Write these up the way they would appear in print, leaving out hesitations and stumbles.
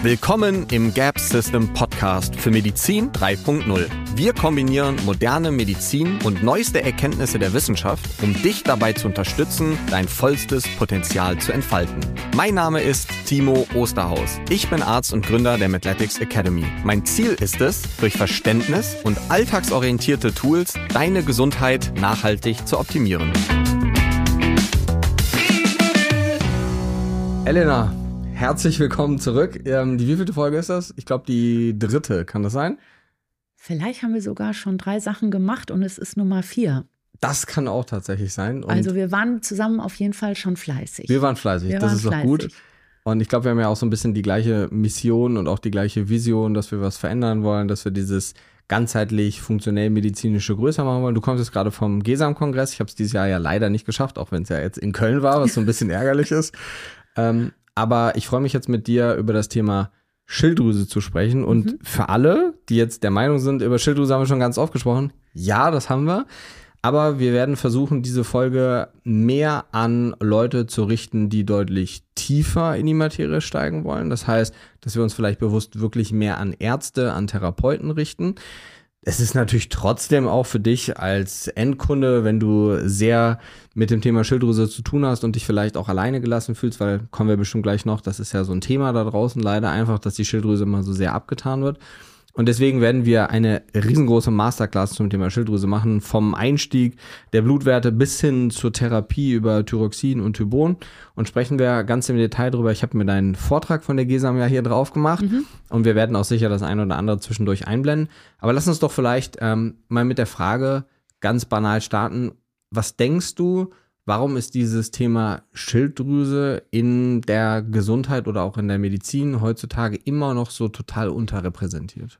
Willkommen im Gap System Podcast für Medizin 3.0. Wir kombinieren moderne Medizin und neueste Erkenntnisse der Wissenschaft, um dich dabei zu unterstützen, dein vollstes Potenzial zu entfalten. Mein Name ist Timo Osterhaus. Ich bin Arzt und Gründer der Medletics Academy. Mein Ziel ist es, durch Verständnis und alltagsorientierte Tools deine Gesundheit nachhaltig zu optimieren. Elena, herzlich willkommen zurück. Die wievielte Folge ist das? Ich glaube, die 3. Kann das sein? Vielleicht haben wir sogar schon 3 Sachen gemacht und es ist Nummer 4. Das kann auch tatsächlich sein. Und also wir waren zusammen auf jeden Fall schon fleißig. Wir waren fleißig, das ist doch gut. Und ich glaube, wir haben ja auch so ein bisschen die gleiche Mission und auch die gleiche Vision, dass wir was verändern wollen, dass wir dieses ganzheitlich funktionell medizinische größer machen wollen. Du kommst jetzt gerade vom GESAM-Kongress. Ich habe es dieses Jahr ja leider nicht geschafft, auch wenn es ja jetzt in Köln war, was so ein bisschen ärgerlich ist. Aber ich freue mich jetzt mit dir über das Thema Schilddrüse zu sprechen. Und für alle, die jetzt der Meinung sind, über Schilddrüse haben wir schon ganz oft gesprochen. Ja, das haben wir. Aber wir werden versuchen, diese Folge mehr an Leute zu richten, die deutlich tiefer in die Materie steigen wollen. Das heißt, dass wir uns vielleicht bewusst wirklich mehr an Ärzte, an Therapeuten richten. Es ist natürlich trotzdem auch für dich als Endkunde, wenn du sehr mit dem Thema Schilddrüse zu tun hast und dich vielleicht auch alleine gelassen fühlst, weil kommen wir bestimmt gleich noch, das ist ja so ein Thema da draußen leider einfach, dass die Schilddrüse immer so sehr abgetan wird. Und deswegen werden wir eine riesengroße Masterclass zum Thema Schilddrüse machen, vom Einstieg der Blutwerte bis hin zur Therapie über Thyroxin und Thybon. Und sprechen wir ganz im Detail drüber. Ich habe mir deinen Vortrag von der GESAM ja hier drauf gemacht und wir werden auch sicher das eine oder andere zwischendurch einblenden. Aber lass uns doch vielleicht mal mit der Frage ganz banal starten. Was denkst du, warum ist dieses Thema Schilddrüse in der Gesundheit oder auch in der Medizin heutzutage immer noch so total unterrepräsentiert?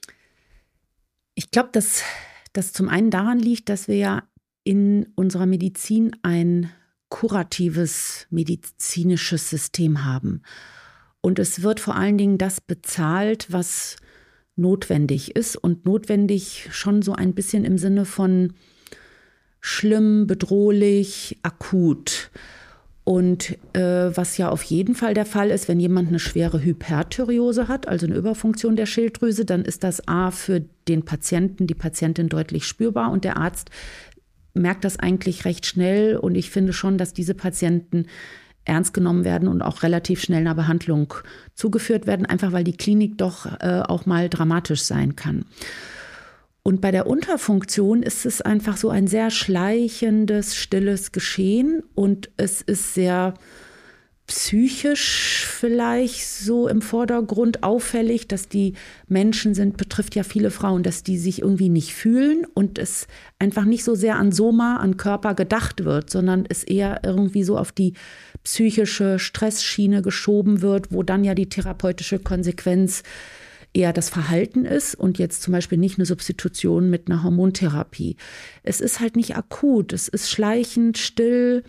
Ich glaube, dass das zum einen daran liegt, dass wir ja in unserer Medizin ein kuratives medizinisches System haben. Und es wird vor allen Dingen das bezahlt, was notwendig ist. Und notwendig schon so ein bisschen im Sinne von schlimm, bedrohlich, akut. Und was ja auf jeden Fall der Fall ist, wenn jemand eine schwere Hyperthyreose hat, also eine Überfunktion der Schilddrüse, dann ist das A für den Patienten, die Patientin deutlich spürbar und der Arzt merkt das eigentlich recht schnell. Und ich finde schon, dass diese Patienten ernst genommen werden und auch relativ schnell einer Behandlung zugeführt werden, einfach weil die Klinik doch auch mal dramatisch sein kann. Und bei der Unterfunktion ist es einfach so ein sehr schleichendes, stilles Geschehen und es ist sehr psychisch vielleicht so im Vordergrund auffällig, dass die Menschen sind, betrifft ja viele Frauen, dass die sich irgendwie nicht fühlen und es einfach nicht so sehr an Soma, an Körper gedacht wird, sondern es eher irgendwie so auf die psychische Stressschiene geschoben wird, wo dann ja die therapeutische Konsequenz eher das Verhalten ist und jetzt zum Beispiel nicht eine Substitution mit einer Hormontherapie. Es ist halt nicht akut, es ist schleichend, still.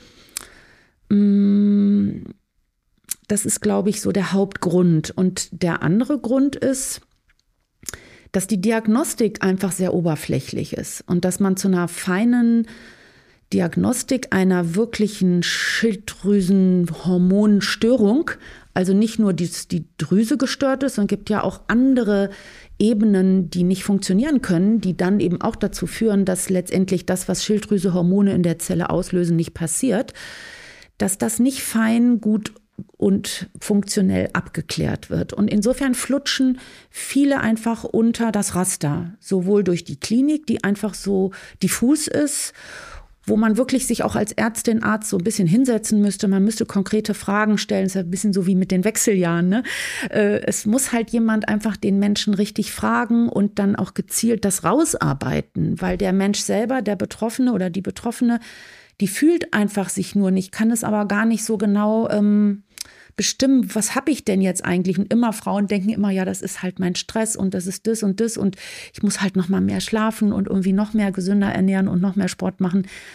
Das ist, glaube ich, so der Hauptgrund. Und der andere Grund ist, dass die Diagnostik einfach sehr oberflächlich ist und dass man zu einer feinen Diagnostik einer wirklichen Schilddrüsenhormonstörung, also nicht nur die Drüse gestört ist, sondern gibt ja auch andere Ebenen, die nicht funktionieren können, die dann eben auch dazu führen, dass letztendlich das, was Schilddrüsehormone in der Zelle auslösen, nicht passiert, dass das nicht fein, gut und funktionell abgeklärt wird. Und insofern flutschen viele einfach unter das Raster, sowohl durch die Klinik, die einfach so diffus ist, wo man wirklich sich auch als Ärztin, Arzt so ein bisschen hinsetzen müsste. Man müsste konkrete Fragen stellen. Das ist ja ein bisschen so wie mit den Wechseljahren, ne? Es muss halt jemand einfach den Menschen richtig fragen und dann auch gezielt das rausarbeiten, weil der Mensch selber, der Betroffene oder die Betroffene, die fühlt einfach sich nur nicht, kann es aber gar nicht so genau bestimmen, was habe ich denn jetzt eigentlich? Und immer Frauen denken immer, ja, das ist halt mein Stress und das ist das und ich muss halt noch mal mehr schlafen und irgendwie noch mehr gesünder ernähren und noch mehr Sport machen.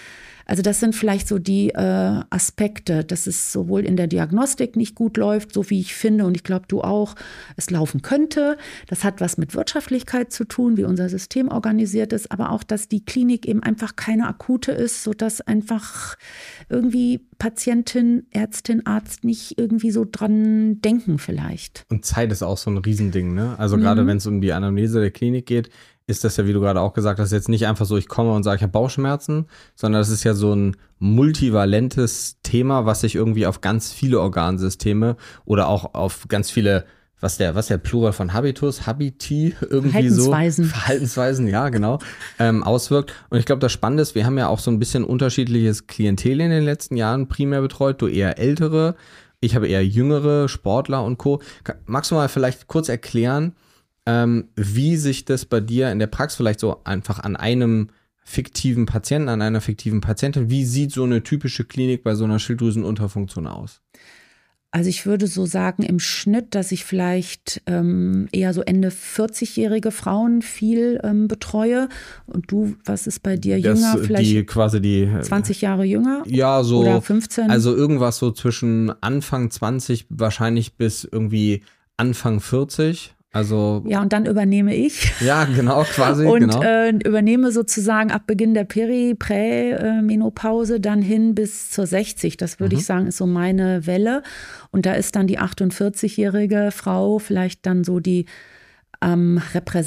Also das sind vielleicht so die Aspekte, dass es sowohl in der Diagnostik nicht gut läuft, so wie ich finde, und ich glaube, du auch, es laufen könnte. Das hat was mit Wirtschaftlichkeit zu tun, wie unser System organisiert ist, aber auch, dass die Klinik eben einfach keine akute ist, sodass einfach irgendwie Patientin, Ärztin, Arzt nicht irgendwie so dran denken vielleicht. Und Zeit ist auch so ein Riesending, ne? Also gerade wenn es um die Anamnese der Klinik geht, ist das ja, wie du gerade auch gesagt hast, jetzt nicht einfach so, ich komme und sage, ich habe Bauchschmerzen, sondern das ist ja so ein multivalentes Thema, was sich irgendwie auf ganz viele Organsysteme oder auch auf ganz viele, was der Plural von Habitus, Habiti, irgendwie Verhaltensweisen, ja, genau, auswirkt. Und ich glaube, das Spannende ist, wir haben ja auch so ein bisschen unterschiedliches Klientel in den letzten Jahren primär betreut. Du eher ältere, ich habe eher jüngere Sportler und Co. Magst du mal vielleicht kurz erklären, wie sich das bei dir in der Praxis vielleicht so einfach an einem fiktiven Patienten, an einer fiktiven Patientin, wie sieht so eine typische Klinik bei so einer Schilddrüsenunterfunktion aus? Also ich würde so sagen im Schnitt, dass ich vielleicht eher so Ende 40-jährige Frauen viel betreue. Und du, was ist bei dir jünger? Vielleicht die 20 Jahre jünger? Ja, so. Oder 15? Also irgendwas so zwischen Anfang 20 wahrscheinlich bis irgendwie Anfang 40. Also ja, und dann übernehme ich. Ja, genau, quasi. Und genau. Übernehme sozusagen ab Beginn der Prä-Menopause dann hin bis zur 60. Das würde ich sagen, ist so meine Welle. Und da ist dann die 48-jährige Frau vielleicht dann so die am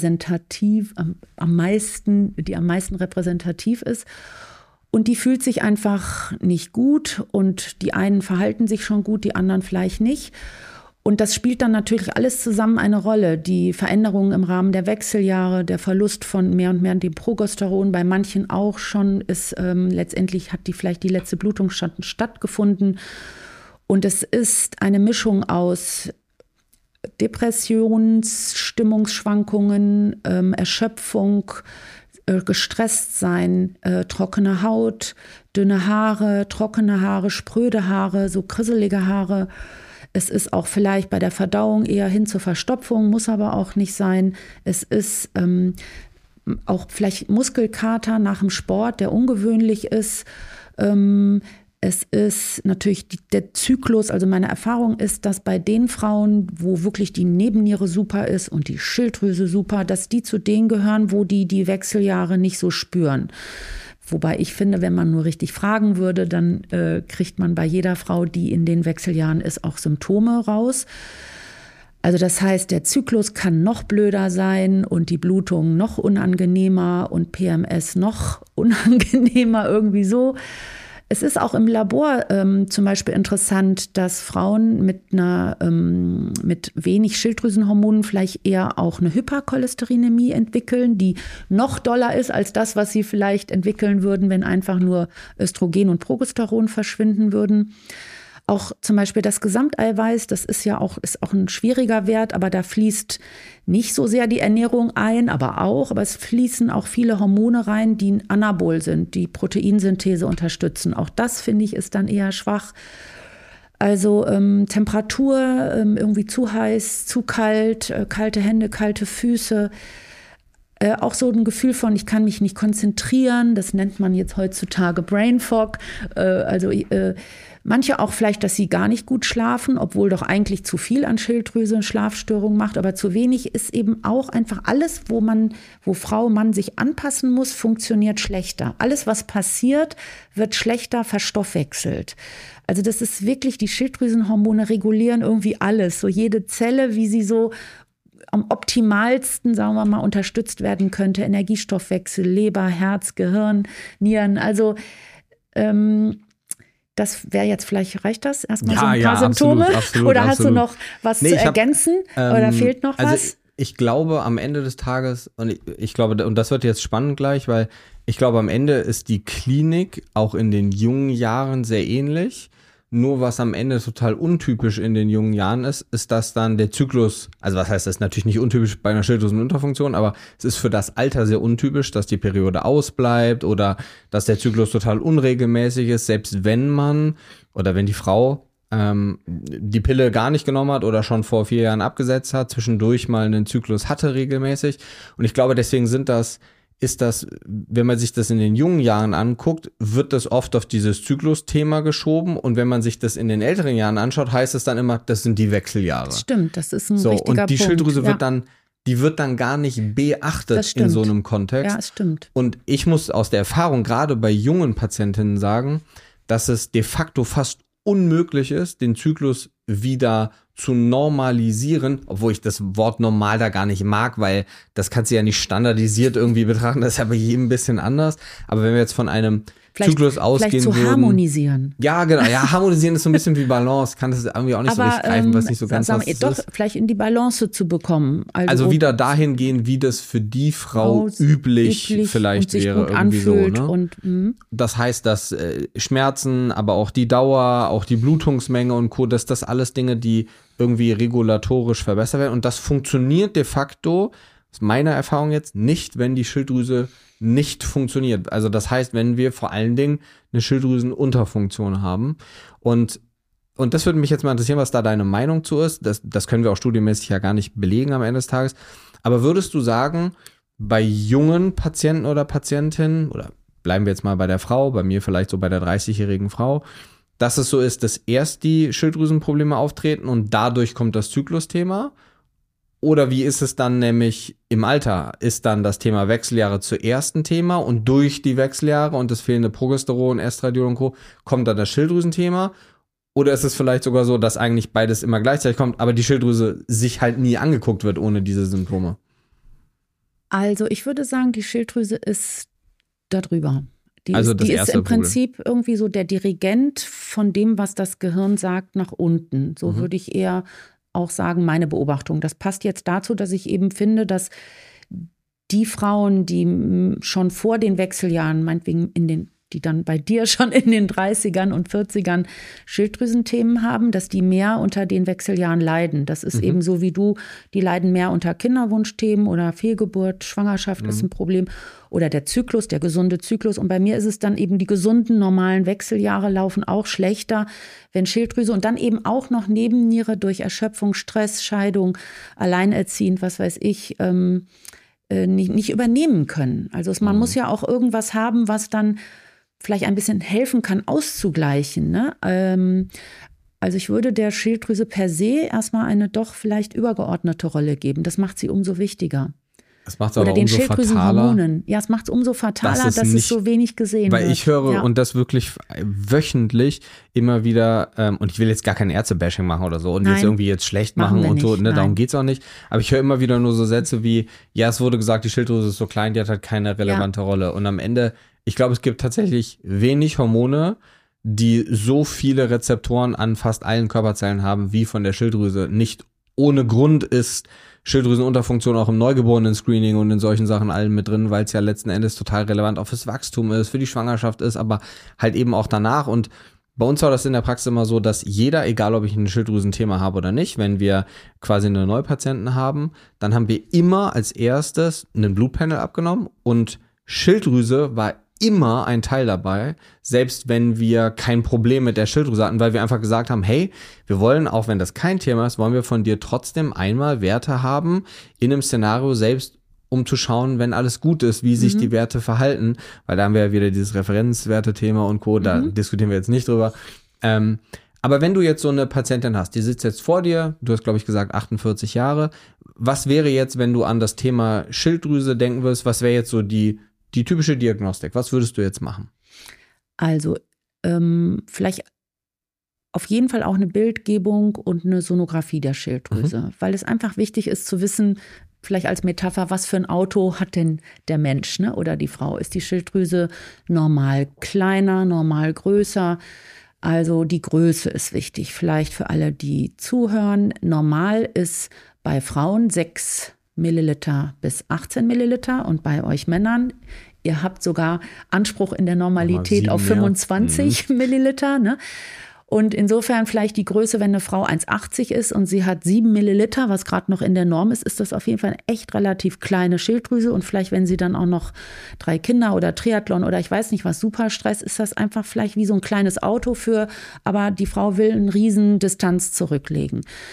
meisten repräsentativ ist. Und die fühlt sich einfach nicht gut. Und die einen verhalten sich schon gut, die anderen vielleicht nicht. Und das spielt dann natürlich alles zusammen eine Rolle. Die Veränderungen im Rahmen der Wechseljahre, der Verlust von mehr und mehr dem Progesteron, bei manchen auch schon, ist letztendlich hat vielleicht die letzte Blutung stattgefunden. Und es ist eine Mischung aus Depressions-Stimmungsschwankungen, Erschöpfung, gestresst sein, trockene Haut, dünne Haare, trockene Haare, spröde Haare, so krisselige Haare. Es ist auch vielleicht bei der Verdauung eher hin zur Verstopfung, muss aber auch nicht sein. Es ist auch vielleicht Muskelkater nach dem Sport, der ungewöhnlich ist. Es ist natürlich der Zyklus, also meine Erfahrung ist, dass bei den Frauen, wo wirklich die Nebenniere super ist und die Schilddrüse super, dass die zu denen gehören, wo die Wechseljahre nicht so spüren. Wobei ich finde, wenn man nur richtig fragen würde, dann kriegt man bei jeder Frau, die in den Wechseljahren ist, auch Symptome raus. Also das heißt, der Zyklus kann noch blöder sein und die Blutung noch unangenehmer und PMS noch unangenehmer irgendwie so. Es ist auch im Labor zum Beispiel interessant, dass Frauen mit wenig Schilddrüsenhormonen vielleicht eher auch eine Hypercholesterinämie entwickeln, die noch doller ist als das, was sie vielleicht entwickeln würden, wenn einfach nur Östrogen und Progesteron verschwinden würden. Auch zum Beispiel das Gesamteiweiß, das ist auch ein schwieriger Wert, aber da fließt nicht so sehr die Ernährung ein, aber es fließen auch viele Hormone rein, die anabol sind, die Proteinsynthese unterstützen. Auch das, finde ich, ist dann eher schwach. Also Temperatur, irgendwie zu heiß, zu kalt, kalte Hände, kalte Füße. Auch so ein Gefühl von, ich kann mich nicht konzentrieren, das nennt man jetzt heutzutage Brain Fog. Manche auch vielleicht, dass sie gar nicht gut schlafen, obwohl doch eigentlich zu viel an Schilddrüse und Schlafstörungen macht, aber zu wenig ist eben auch einfach alles, wo Frau, Mann sich anpassen muss, funktioniert schlechter. Alles, was passiert, wird schlechter verstoffwechselt. Also das ist wirklich, die Schilddrüsenhormone regulieren irgendwie alles, so jede Zelle, wie sie so am optimalsten, sagen wir mal, unterstützt werden könnte. Energiestoffwechsel, Leber, Herz, Gehirn, Nieren, also das wäre jetzt, vielleicht reicht das? Erstmal so ein paar Symptome? Absolut, oder hast du noch was zu ergänzen? Oder fehlt noch was? Ich glaube, am Ende des Tages, und ich glaube, und das wird jetzt spannend gleich, weil ich glaube, am Ende ist die Klinik auch in den jungen Jahren sehr ähnlich. Nur was am Ende total untypisch in den jungen Jahren ist, dass dann der Zyklus, also was heißt das, natürlich nicht untypisch bei einer Schilddrüsenunterfunktion, aber es ist für das Alter sehr untypisch, dass die Periode ausbleibt oder dass der Zyklus total unregelmäßig ist, selbst wenn man oder wenn die Frau die Pille gar nicht genommen hat oder schon vor 4 Jahren abgesetzt hat, zwischendurch mal einen Zyklus hatte regelmäßig. Und ich glaube, deswegen sind das ist das, wenn man sich das in den jungen Jahren anguckt, wird das oft auf dieses Zyklus-Thema geschoben. Und wenn man sich das in den älteren Jahren anschaut, heißt es dann immer, das sind die Wechseljahre. Das stimmt, das ist ein richtiger Punkt. Und die Schilddrüse wird dann gar nicht beachtet in so einem Kontext. Ja, es stimmt. Und ich muss aus der Erfahrung gerade bei jungen Patientinnen sagen, dass es de facto fast unmöglich ist, den Zyklus wieder zu normalisieren, obwohl ich das Wort normal da gar nicht mag, weil das kannst du ja nicht standardisiert irgendwie betrachten, das ist ja bei jedem ein bisschen anders. Aber wenn wir jetzt von einem Zyklus ausgehen vielleicht zu harmonisieren. Ja, genau. Ja, harmonisieren ist so ein bisschen wie Balance. Kann das irgendwie auch nicht so richtig greifen, was nicht so ganz was ist. Doch, vielleicht in die Balance zu bekommen. Also wieder dahin gehen, wie das für die Frau üblich vielleicht und wäre. Gut irgendwie so. Ne? Und, das heißt, dass Schmerzen, aber auch die Dauer, auch die Blutungsmenge und Co., dass das alles Dinge, die irgendwie regulatorisch verbessert werden. Und das funktioniert de facto, aus meiner Erfahrung jetzt, nicht, wenn die Schilddrüse nicht funktioniert. Also das heißt, wenn wir vor allen Dingen eine Schilddrüsenunterfunktion haben. Und das würde mich jetzt mal interessieren, was da deine Meinung zu ist. Das können wir auch studienmäßig ja gar nicht belegen am Ende des Tages. Aber würdest du sagen, bei jungen Patienten oder Patientinnen, oder bleiben wir jetzt mal bei der Frau, bei mir vielleicht so bei der 30-jährigen Frau, dass es so ist, dass erst die Schilddrüsenprobleme auftreten und dadurch kommt das Zyklusthema? Oder wie ist es dann nämlich im Alter? Ist dann das Thema Wechseljahre zuerst ein Thema und durch die Wechseljahre und das fehlende Progesteron, Estradiol und Co. kommt dann das Schilddrüsenthema? Oder ist es vielleicht sogar so, dass eigentlich beides immer gleichzeitig kommt, aber die Schilddrüse sich halt nie angeguckt wird ohne diese Symptome? Also ich würde sagen, die Schilddrüse ist darüber. Die ist im Prinzip irgendwie so der Dirigent von dem, was das Gehirn sagt, nach unten. So würde ich eher auch sagen, meine Beobachtung. Das passt jetzt dazu, dass ich eben finde, dass die Frauen, die schon vor den Wechseljahren, meinetwegen die dann bei dir schon in den 30ern und 40ern Schilddrüsenthemen haben, dass die mehr unter den Wechseljahren leiden. Das ist eben so wie du, die leiden mehr unter Kinderwunschthemen oder Fehlgeburt, Schwangerschaft ist ein Problem oder der Zyklus, der gesunde Zyklus. Und bei mir ist es dann eben, die gesunden, normalen Wechseljahre laufen auch schlechter, wenn Schilddrüse und dann eben auch noch Nebenniere durch Erschöpfung, Stress, Scheidung, alleinerziehend, was weiß ich, nicht übernehmen können. Also man muss ja auch irgendwas haben, was dann vielleicht ein bisschen helfen kann, auszugleichen. Ne? Also ich würde der Schilddrüse per se erstmal eine doch vielleicht übergeordnete Rolle geben. Das macht sie umso wichtiger. Das macht es aber umso fataler. Ja, es macht es umso fataler, dass es so wenig gesehen wird. Weil ich höre und das wirklich wöchentlich immer wieder, und ich will jetzt gar kein Ärzte-Bashing machen oder so und jetzt irgendwie jetzt schlecht machen und so, ne, darum geht's auch nicht. Aber ich höre immer wieder nur so Sätze wie, ja, es wurde gesagt, die Schilddrüse ist so klein, die hat halt keine relevante Rolle. Und am Ende, ich glaube, es gibt tatsächlich wenig Hormone, die so viele Rezeptoren an fast allen Körperzellen haben, wie von der Schilddrüse. Nicht ohne Grund ist Schilddrüsenunterfunktion auch im Neugeborenen-Screening und in solchen Sachen allen mit drin, weil es ja letzten Endes total relevant auch fürs Wachstum ist, für die Schwangerschaft ist, aber halt eben auch danach. Und bei uns war das in der Praxis immer so, dass jeder, egal ob ich ein Schilddrüsenthema habe oder nicht, wenn wir quasi eine Neupatienten haben, dann haben wir immer als erstes einen Blutpanel abgenommen und Schilddrüse war immer ein Teil dabei, selbst wenn wir kein Problem mit der Schilddrüse hatten, weil wir einfach gesagt haben, hey, wir wollen, auch wenn das kein Thema ist, wollen wir von dir trotzdem einmal Werte haben in einem Szenario selbst, um zu schauen, wenn alles gut ist, wie sich die Werte verhalten, weil da haben wir ja wieder dieses Referenzwerte-Thema und Co., da diskutieren wir jetzt nicht drüber. Aber wenn du jetzt so eine Patientin hast, die sitzt jetzt vor dir, du hast, glaube ich, gesagt 48 Jahre, was wäre jetzt, wenn du an das Thema Schilddrüse denken würdest, was wäre jetzt so die typische Diagnostik? Was würdest du jetzt machen? Also vielleicht auf jeden Fall auch eine Bildgebung und eine Sonographie der Schilddrüse, weil es einfach wichtig ist zu wissen, vielleicht als Metapher, was für ein Auto hat denn der Mensch, ne, oder die Frau? Ist die Schilddrüse normal kleiner, normal größer? Also die Größe ist wichtig, vielleicht für alle, die zuhören. Normal ist bei Frauen 6 Milliliter bis 18 Milliliter und bei euch Männern, ihr habt sogar Anspruch in der Normalität auf 25 Milliliter. Ne? Und insofern vielleicht die Größe, wenn eine Frau 1,80 ist und sie hat 7 Milliliter, was gerade noch in der Norm ist, ist das auf jeden Fall eine echt relativ kleine Schilddrüse. Und vielleicht, wenn sie dann auch noch 3 Kinder oder Triathlon oder ich weiß nicht was, Superstress, ist das einfach vielleicht wie so ein kleines Auto aber die Frau will eine riesen Distanz zurücklegen.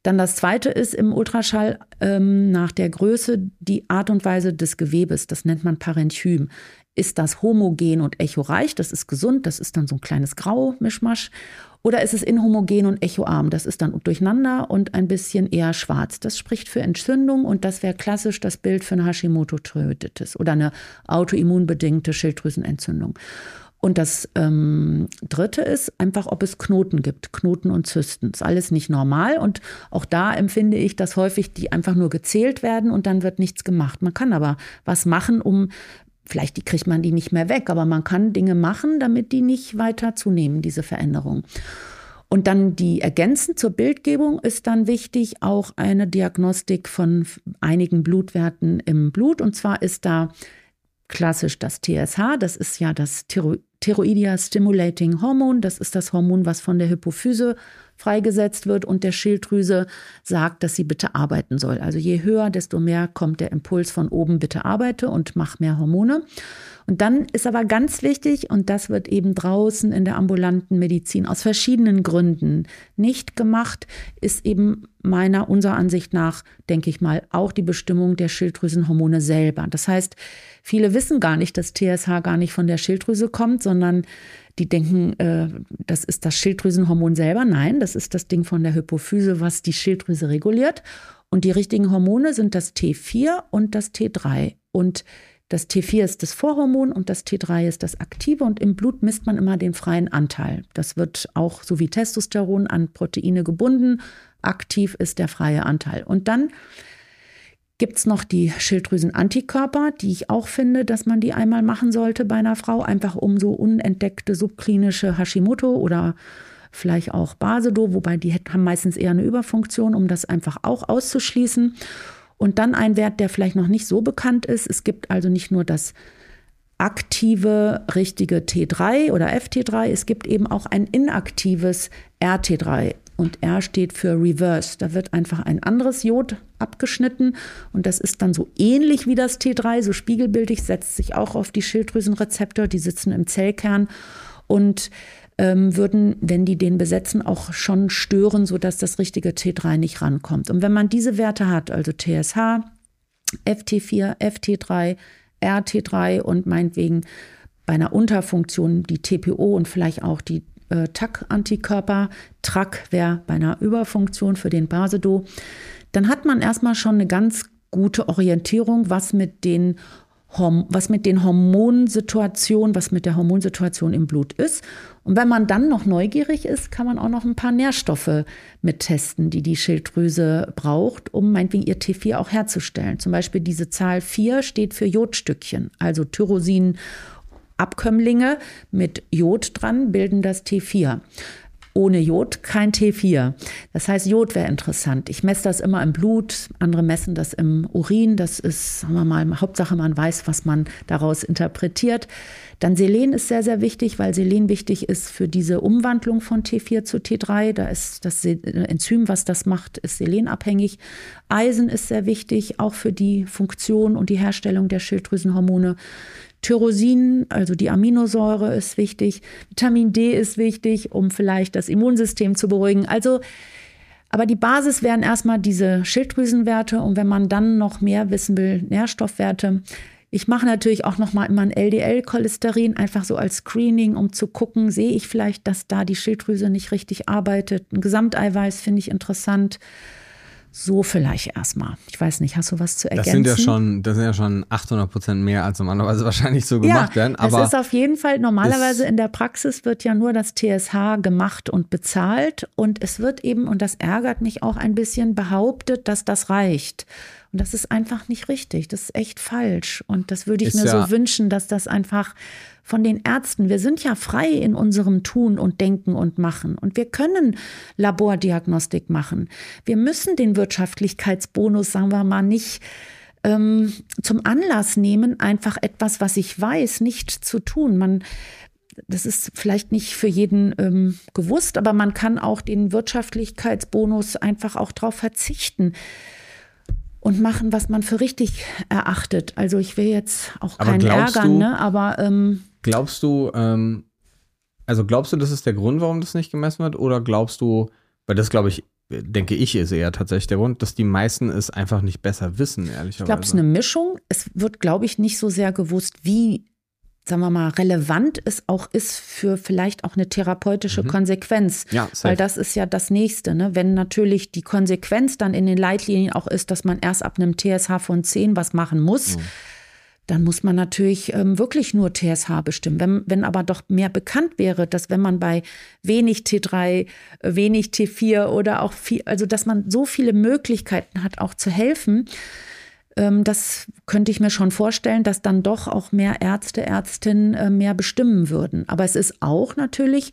Dann das zweite ist im Ultraschall nach der Größe die Art und Weise des Gewebes. Das nennt man Parenchym. Ist das homogen und echoreich? Das ist gesund. Das ist dann so ein kleines Grau-Mischmasch. Oder ist es inhomogen und echoarm? Das ist dann durcheinander und ein bisschen eher schwarz. Das spricht für Entzündung und das wäre klassisch das Bild für eine Hashimoto-Thyreoiditis oder eine autoimmunbedingte Schilddrüsenentzündung. Und das dritte ist einfach, ob es Knoten gibt, Knoten und Zysten. Das ist alles nicht normal und auch da empfinde ich, dass häufig die einfach nur gezählt werden und dann wird nichts gemacht. Man kann aber was machen, vielleicht kriegt man die nicht mehr weg, aber man kann Dinge machen, damit die nicht weiter zunehmen, diese Veränderung. Und dann die ergänzend zur Bildgebung ist dann wichtig auch eine Diagnostik von einigen Blutwerten im Blut. Und zwar ist da klassisch das TSH, das ist ja das Thyroidea Stimulating Hormon, das ist das Hormon, was von der Hypophyse freigesetzt wird und der Schilddrüse sagt, dass sie bitte arbeiten soll. Also je höher, desto mehr kommt der Impuls von oben, bitte arbeite und mach mehr Hormone. Und dann ist aber ganz wichtig, und das wird eben draußen in der ambulanten Medizin aus verschiedenen Gründen nicht gemacht, ist eben unserer Ansicht nach, denke ich mal, auch die Bestimmung der Schilddrüsenhormone selber. Das heißt, viele wissen gar nicht, dass TSH gar nicht von der Schilddrüse kommt, sondern die denken, das ist das Schilddrüsenhormon selber. Nein, das ist das Ding von der Hypophyse, was die Schilddrüse reguliert. Und die richtigen Hormone sind das T4 und das T3. Und das T4 ist das Vorhormon und das T3 ist das Aktive. Und im Blut misst man immer den freien Anteil. Das wird auch so wie Testosteron an Proteine gebunden. Aktiv ist der freie Anteil. Und dann gibt es noch die Schilddrüsenantikörper, die ich auch finde, dass man die einmal machen sollte bei einer Frau, einfach um so unentdeckte subklinische Hashimoto oder vielleicht auch Basedow, wobei die haben meistens eher eine Überfunktion, um das einfach auch auszuschließen. Und dann ein Wert, der vielleicht noch nicht so bekannt ist. Es gibt also nicht nur das aktive, richtige T3 oder FT3, es gibt eben auch ein inaktives RT3. Und R steht für Reverse. Da wird einfach ein anderes Jod abgeschnitten. Und das ist dann so ähnlich wie das T3, so spiegelbildlich, setzt sich auch auf die Schilddrüsenrezeptor. Die sitzen im Zellkern und würden, wenn die den besetzen, auch schon stören, sodass das richtige T3 nicht rankommt. Und wenn man diese Werte hat, also TSH, FT4, FT3, RT3 und meinetwegen bei einer Unterfunktion die TPO und vielleicht auch die TAC-Antikörper, TRAC wäre bei einer Überfunktion für den Basedow, dann hat man erstmal schon eine ganz gute Orientierung, was mit der Hormonsituation im Blut ist. Und wenn man dann noch neugierig ist, kann man auch noch ein paar Nährstoffe mittesten, die die Schilddrüse braucht, um meinetwegen ihr T4 auch herzustellen. Zum Beispiel diese Zahl 4 steht für Jodstückchen, also Tyrosin-Abkömmlinge mit Jod dran bilden das T4. Ohne Jod kein T4. Das heißt, Jod wäre interessant. Ich messe das immer im Blut, andere messen das im Urin. Das ist, sagen wir mal, Hauptsache man weiß, was man daraus interpretiert. Dann Selen ist sehr, sehr wichtig, weil Selen wichtig ist für diese Umwandlung von T4 zu T3. Da ist das Enzym, was das macht, ist selenabhängig. Eisen ist sehr wichtig, auch für die Funktion und die Herstellung der Schilddrüsenhormone. Tyrosin, also die Aminosäure, ist wichtig. Vitamin D ist wichtig, um vielleicht das Immunsystem zu beruhigen. Also, aber die Basis wären erstmal diese Schilddrüsenwerte. Und wenn man dann noch mehr wissen will, Nährstoffwerte. Ich mache natürlich auch noch mal immer ein LDL-Cholesterin, einfach so als Screening, um zu gucken, sehe ich vielleicht, dass da die Schilddrüse nicht richtig arbeitet. Ein Gesamteiweiß finde ich interessant. So vielleicht erstmal. Ich weiß nicht, hast du was zu ergänzen? Das sind ja schon 800% mehr, als normalerweise wahrscheinlich so gemacht werden. Aber das ist auf jeden Fall, normalerweise in der Praxis wird ja nur das TSH gemacht und bezahlt. Und es wird eben, und das ärgert mich auch ein bisschen, behauptet, dass das reicht. Und das ist einfach nicht richtig. Das ist echt falsch. Und das würde ich mir so wünschen, dass das einfach von den Ärzten, wir sind ja frei in unserem Tun und Denken und Machen. Und wir können Labordiagnostik machen. Wir müssen den Wirtschaftlichkeitsbonus, sagen wir mal, nicht zum Anlass nehmen, einfach etwas, was ich weiß, nicht zu tun. Das ist vielleicht nicht für jeden gewusst, aber man kann auch den Wirtschaftlichkeitsbonus einfach auch darauf verzichten und machen, was man für richtig erachtet. Also ich will jetzt auch keinen ärgern, ne? Aber glaubst du, das ist der Grund, warum das nicht gemessen wird? Oder glaubst du, weil das glaube ich denke ich, ist eher tatsächlich der Grund, dass die meisten es einfach nicht besser wissen, ehrlicherweise. Ich glaube, es ist eine Mischung. Es wird, glaube ich, nicht so sehr gewusst, wie, sagen wir mal, relevant es auch ist für vielleicht auch eine therapeutische Konsequenz. Ja, weil das ist ja das Nächste. Ne? Wenn natürlich die Konsequenz dann in den Leitlinien auch ist, dass man erst ab einem TSH von 10 was machen muss, dann muss man natürlich wirklich nur TSH bestimmen. Wenn aber doch mehr bekannt wäre, dass wenn man bei wenig T3, wenig T4 oder auch viel, also dass man so viele Möglichkeiten hat, auch zu helfen, das könnte ich mir schon vorstellen, dass dann doch auch mehr Ärzte, Ärztinnen mehr bestimmen würden. Aber es ist auch natürlich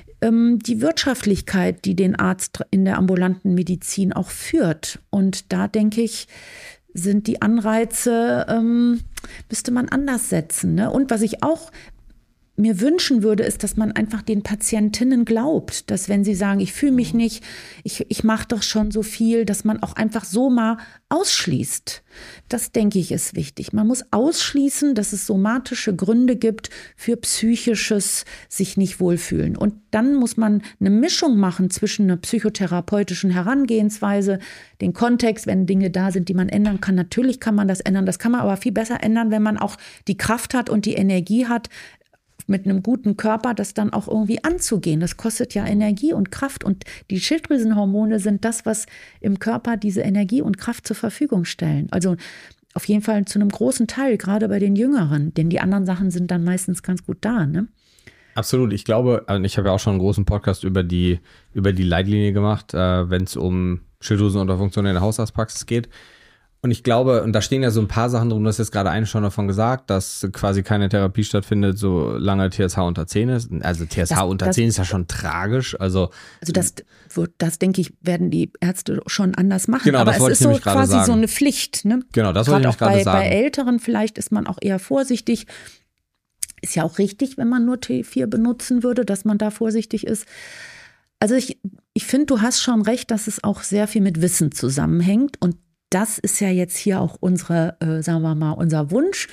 die Wirtschaftlichkeit, die den Arzt in der ambulanten Medizin auch führt. Und da denke ich, sind die Anreize, müsste man anders setzen. Ne? Und was ich auch mir wünschen würde, ist, dass man einfach den Patientinnen glaubt, dass wenn sie sagen, ich fühle mich nicht, ich mache doch schon so viel, dass man auch einfach so mal ausschließt. Das, denke ich, ist wichtig. Man muss ausschließen, dass es somatische Gründe gibt für psychisches sich nicht wohlfühlen. Und dann muss man eine Mischung machen zwischen einer psychotherapeutischen Herangehensweise, den Kontext, wenn Dinge da sind, die man ändern kann. Natürlich kann man das ändern. Das kann man aber viel besser ändern, wenn man auch die Kraft hat und die Energie hat, mit einem guten Körper das dann auch irgendwie anzugehen. Das kostet ja Energie und Kraft und die Schilddrüsenhormone sind das, was im Körper diese Energie und Kraft zur Verfügung stellen. Also auf jeden Fall zu einem großen Teil, gerade bei den Jüngeren, denn die anderen Sachen sind dann meistens ganz gut da, ne? Absolut. Ich glaube, ich habe ja auch schon einen großen Podcast über die Leitlinie gemacht, wenn es um Schilddrüsenunterfunktion in der Hausarztpraxis geht. Und ich glaube, und da stehen ja so ein paar Sachen drin, du hast jetzt gerade eine schon davon gesagt, dass quasi keine Therapie stattfindet, solange TSH unter 10 ist. Also TSH unter 10 ist ja schon tragisch. Also das denke ich, werden die Ärzte schon anders machen. Genau, aber das wollte es ich ist so quasi sagen. So eine Pflicht. Ne? Genau, das wollte ich gerade sagen. Bei Älteren vielleicht ist man auch eher vorsichtig. Ist ja auch richtig, wenn man nur T4 benutzen würde, dass man da vorsichtig ist. Also ich finde, du hast schon recht, dass es auch sehr viel mit Wissen zusammenhängt. Und das ist ja jetzt hier auch unser Wunsch,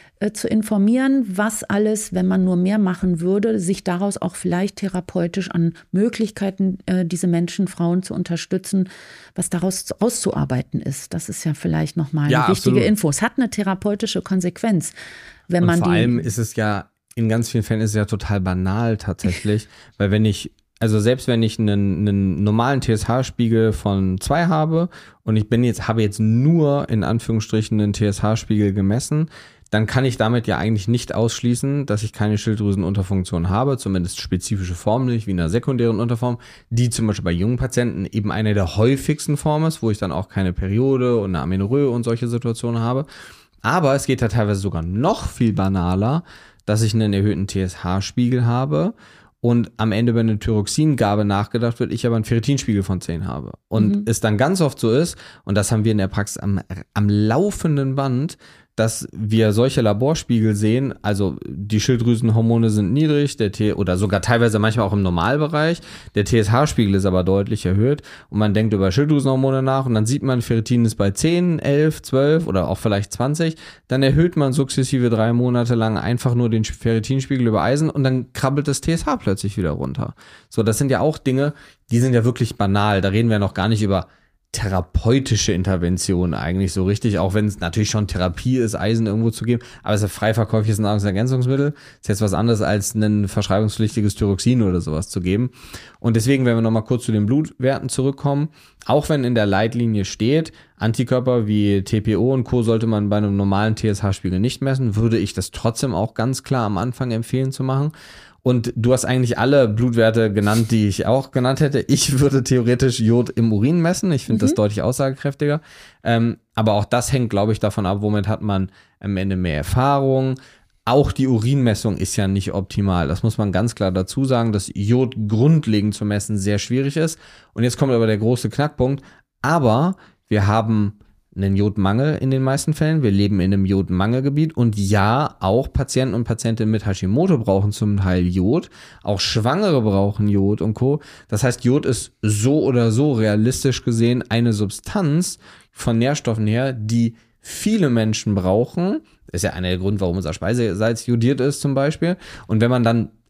zu informieren, was alles, wenn man nur mehr machen würde, sich daraus auch vielleicht therapeutisch an Möglichkeiten, diese Menschen, Frauen zu unterstützen, was daraus auszuarbeiten ist. Das ist ja vielleicht nochmal eine wichtige Info. Es hat eine therapeutische Konsequenz. Wenn man vor allem ist es ja, in ganz vielen Fällen ist es ja total banal tatsächlich, weil selbst wenn ich einen normalen TSH-Spiegel von 2 habe und habe jetzt nur in Anführungsstrichen einen TSH-Spiegel gemessen, dann kann ich damit ja eigentlich nicht ausschließen, dass ich keine Schilddrüsenunterfunktion habe, zumindest spezifische Formen nicht, wie in einer sekundären Unterform, die zum Beispiel bei jungen Patienten eben eine der häufigsten Formen ist, wo ich dann auch keine Periode und eine Amenorrhoe und solche Situationen habe. Aber es geht da teilweise sogar noch viel banaler, dass ich einen erhöhten TSH-Spiegel habe und am Ende über eine Thyroxingabe nachgedacht wird, ich aber einen Ferritinspiegel von 10 habe. Und es dann ganz oft so ist, und das haben wir in der Praxis am laufenden Band, dass wir solche Laborspiegel sehen, also die Schilddrüsenhormone sind niedrig, oder sogar teilweise manchmal auch im Normalbereich, der TSH-Spiegel ist aber deutlich erhöht und man denkt über Schilddrüsenhormone nach und dann sieht man, Ferritin ist bei 10, 11, 12 oder auch vielleicht 20, dann erhöht man sukzessive 3 Monate lang einfach nur den Ferritinspiegel über Eisen und dann krabbelt das TSH plötzlich wieder runter. So, das sind ja auch Dinge, die sind ja wirklich banal, da reden wir noch gar nicht über therapeutische Intervention eigentlich so richtig, auch wenn es natürlich schon Therapie ist, Eisen irgendwo zu geben, aber es ist ein frei verkäufliches Nahrungsergänzungsmittel, ist jetzt was anderes als ein verschreibungspflichtiges Thyroxin oder sowas zu geben. Und deswegen, wenn wir nochmal kurz zu den Blutwerten zurückkommen, auch wenn in der Leitlinie steht, Antikörper wie TPO und Co. sollte man bei einem normalen TSH-Spiegel nicht messen, würde ich das trotzdem auch ganz klar am Anfang empfehlen zu machen. Und du hast eigentlich alle Blutwerte genannt, die ich auch genannt hätte. Ich würde theoretisch Jod im Urin messen. Ich finde das deutlich aussagekräftiger. Aber auch das hängt, glaube ich, davon ab, womit hat man am Ende mehr Erfahrung. Auch die Urinmessung ist ja nicht optimal. Das muss man ganz klar dazu sagen, dass Jod grundlegend zu messen sehr schwierig ist. Und jetzt kommt aber der große Knackpunkt. Aber wir haben einen Jodmangel in den meisten Fällen. Wir leben in einem Jodmangelgebiet und ja, auch Patienten und Patientinnen mit Hashimoto brauchen zum Teil Jod. Auch Schwangere brauchen Jod und Co. Das heißt, Jod ist so oder so realistisch gesehen eine Substanz von Nährstoffen her, die viele Menschen brauchen. Das ist ja einer der Gründe, warum unser Speisesalz jodiert ist zum Beispiel. Und wenn man dann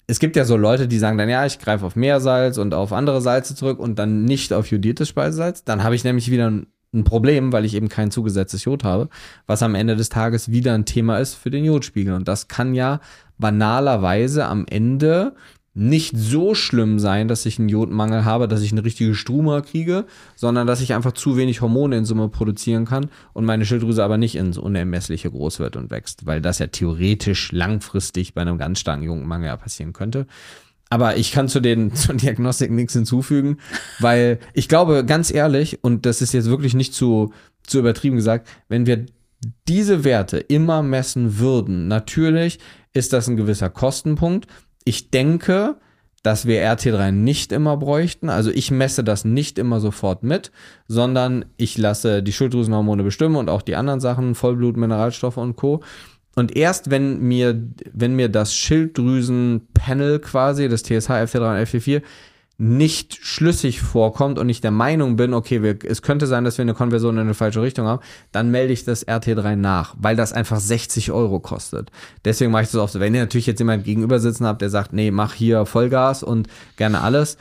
es gibt ja so Leute, die sagen dann, ja, ich greife auf Meersalz und auf andere Salze zurück und dann nicht auf jodiertes Speisesalz. Dann habe ich nämlich wieder ein Problem, weil ich eben kein zugesetztes Jod habe, was am Ende des Tages wieder ein Thema ist für den Jodspiegel. Und das kann ja banalerweise am Ende nicht so schlimm sein, dass ich einen Jodmangel habe, dass ich eine richtige Struma kriege, sondern dass ich einfach zu wenig Hormone in Summe produzieren kann und meine Schilddrüse aber nicht ins Unermessliche groß wird und wächst, weil das ja theoretisch langfristig bei einem ganz starken Jodmangel ja passieren könnte. Aber ich kann zur Diagnostik nichts hinzufügen, weil ich glaube, ganz ehrlich, und das ist jetzt wirklich nicht zu übertrieben gesagt, wenn wir diese Werte immer messen würden, natürlich ist das ein gewisser Kostenpunkt. Ich denke, dass wir RT3 nicht immer bräuchten. Also ich messe das nicht immer sofort mit, sondern ich lasse die Schilddrüsenhormone bestimmen und auch die anderen Sachen, Vollblut, Mineralstoffe und Co. Und erst wenn mir das Schilddrüsenpanel quasi, das TSH, FT3 und FT4, nicht schlüssig vorkommt und ich der Meinung bin, okay, es könnte sein, dass wir eine Konversion in eine falsche Richtung haben, dann melde ich das RT3 nach, weil das einfach 60 € kostet. Deswegen mache ich das auch so. Wenn ihr natürlich jetzt jemand gegenüber sitzen habt, der sagt, nee, mach hier Vollgas und gerne alles.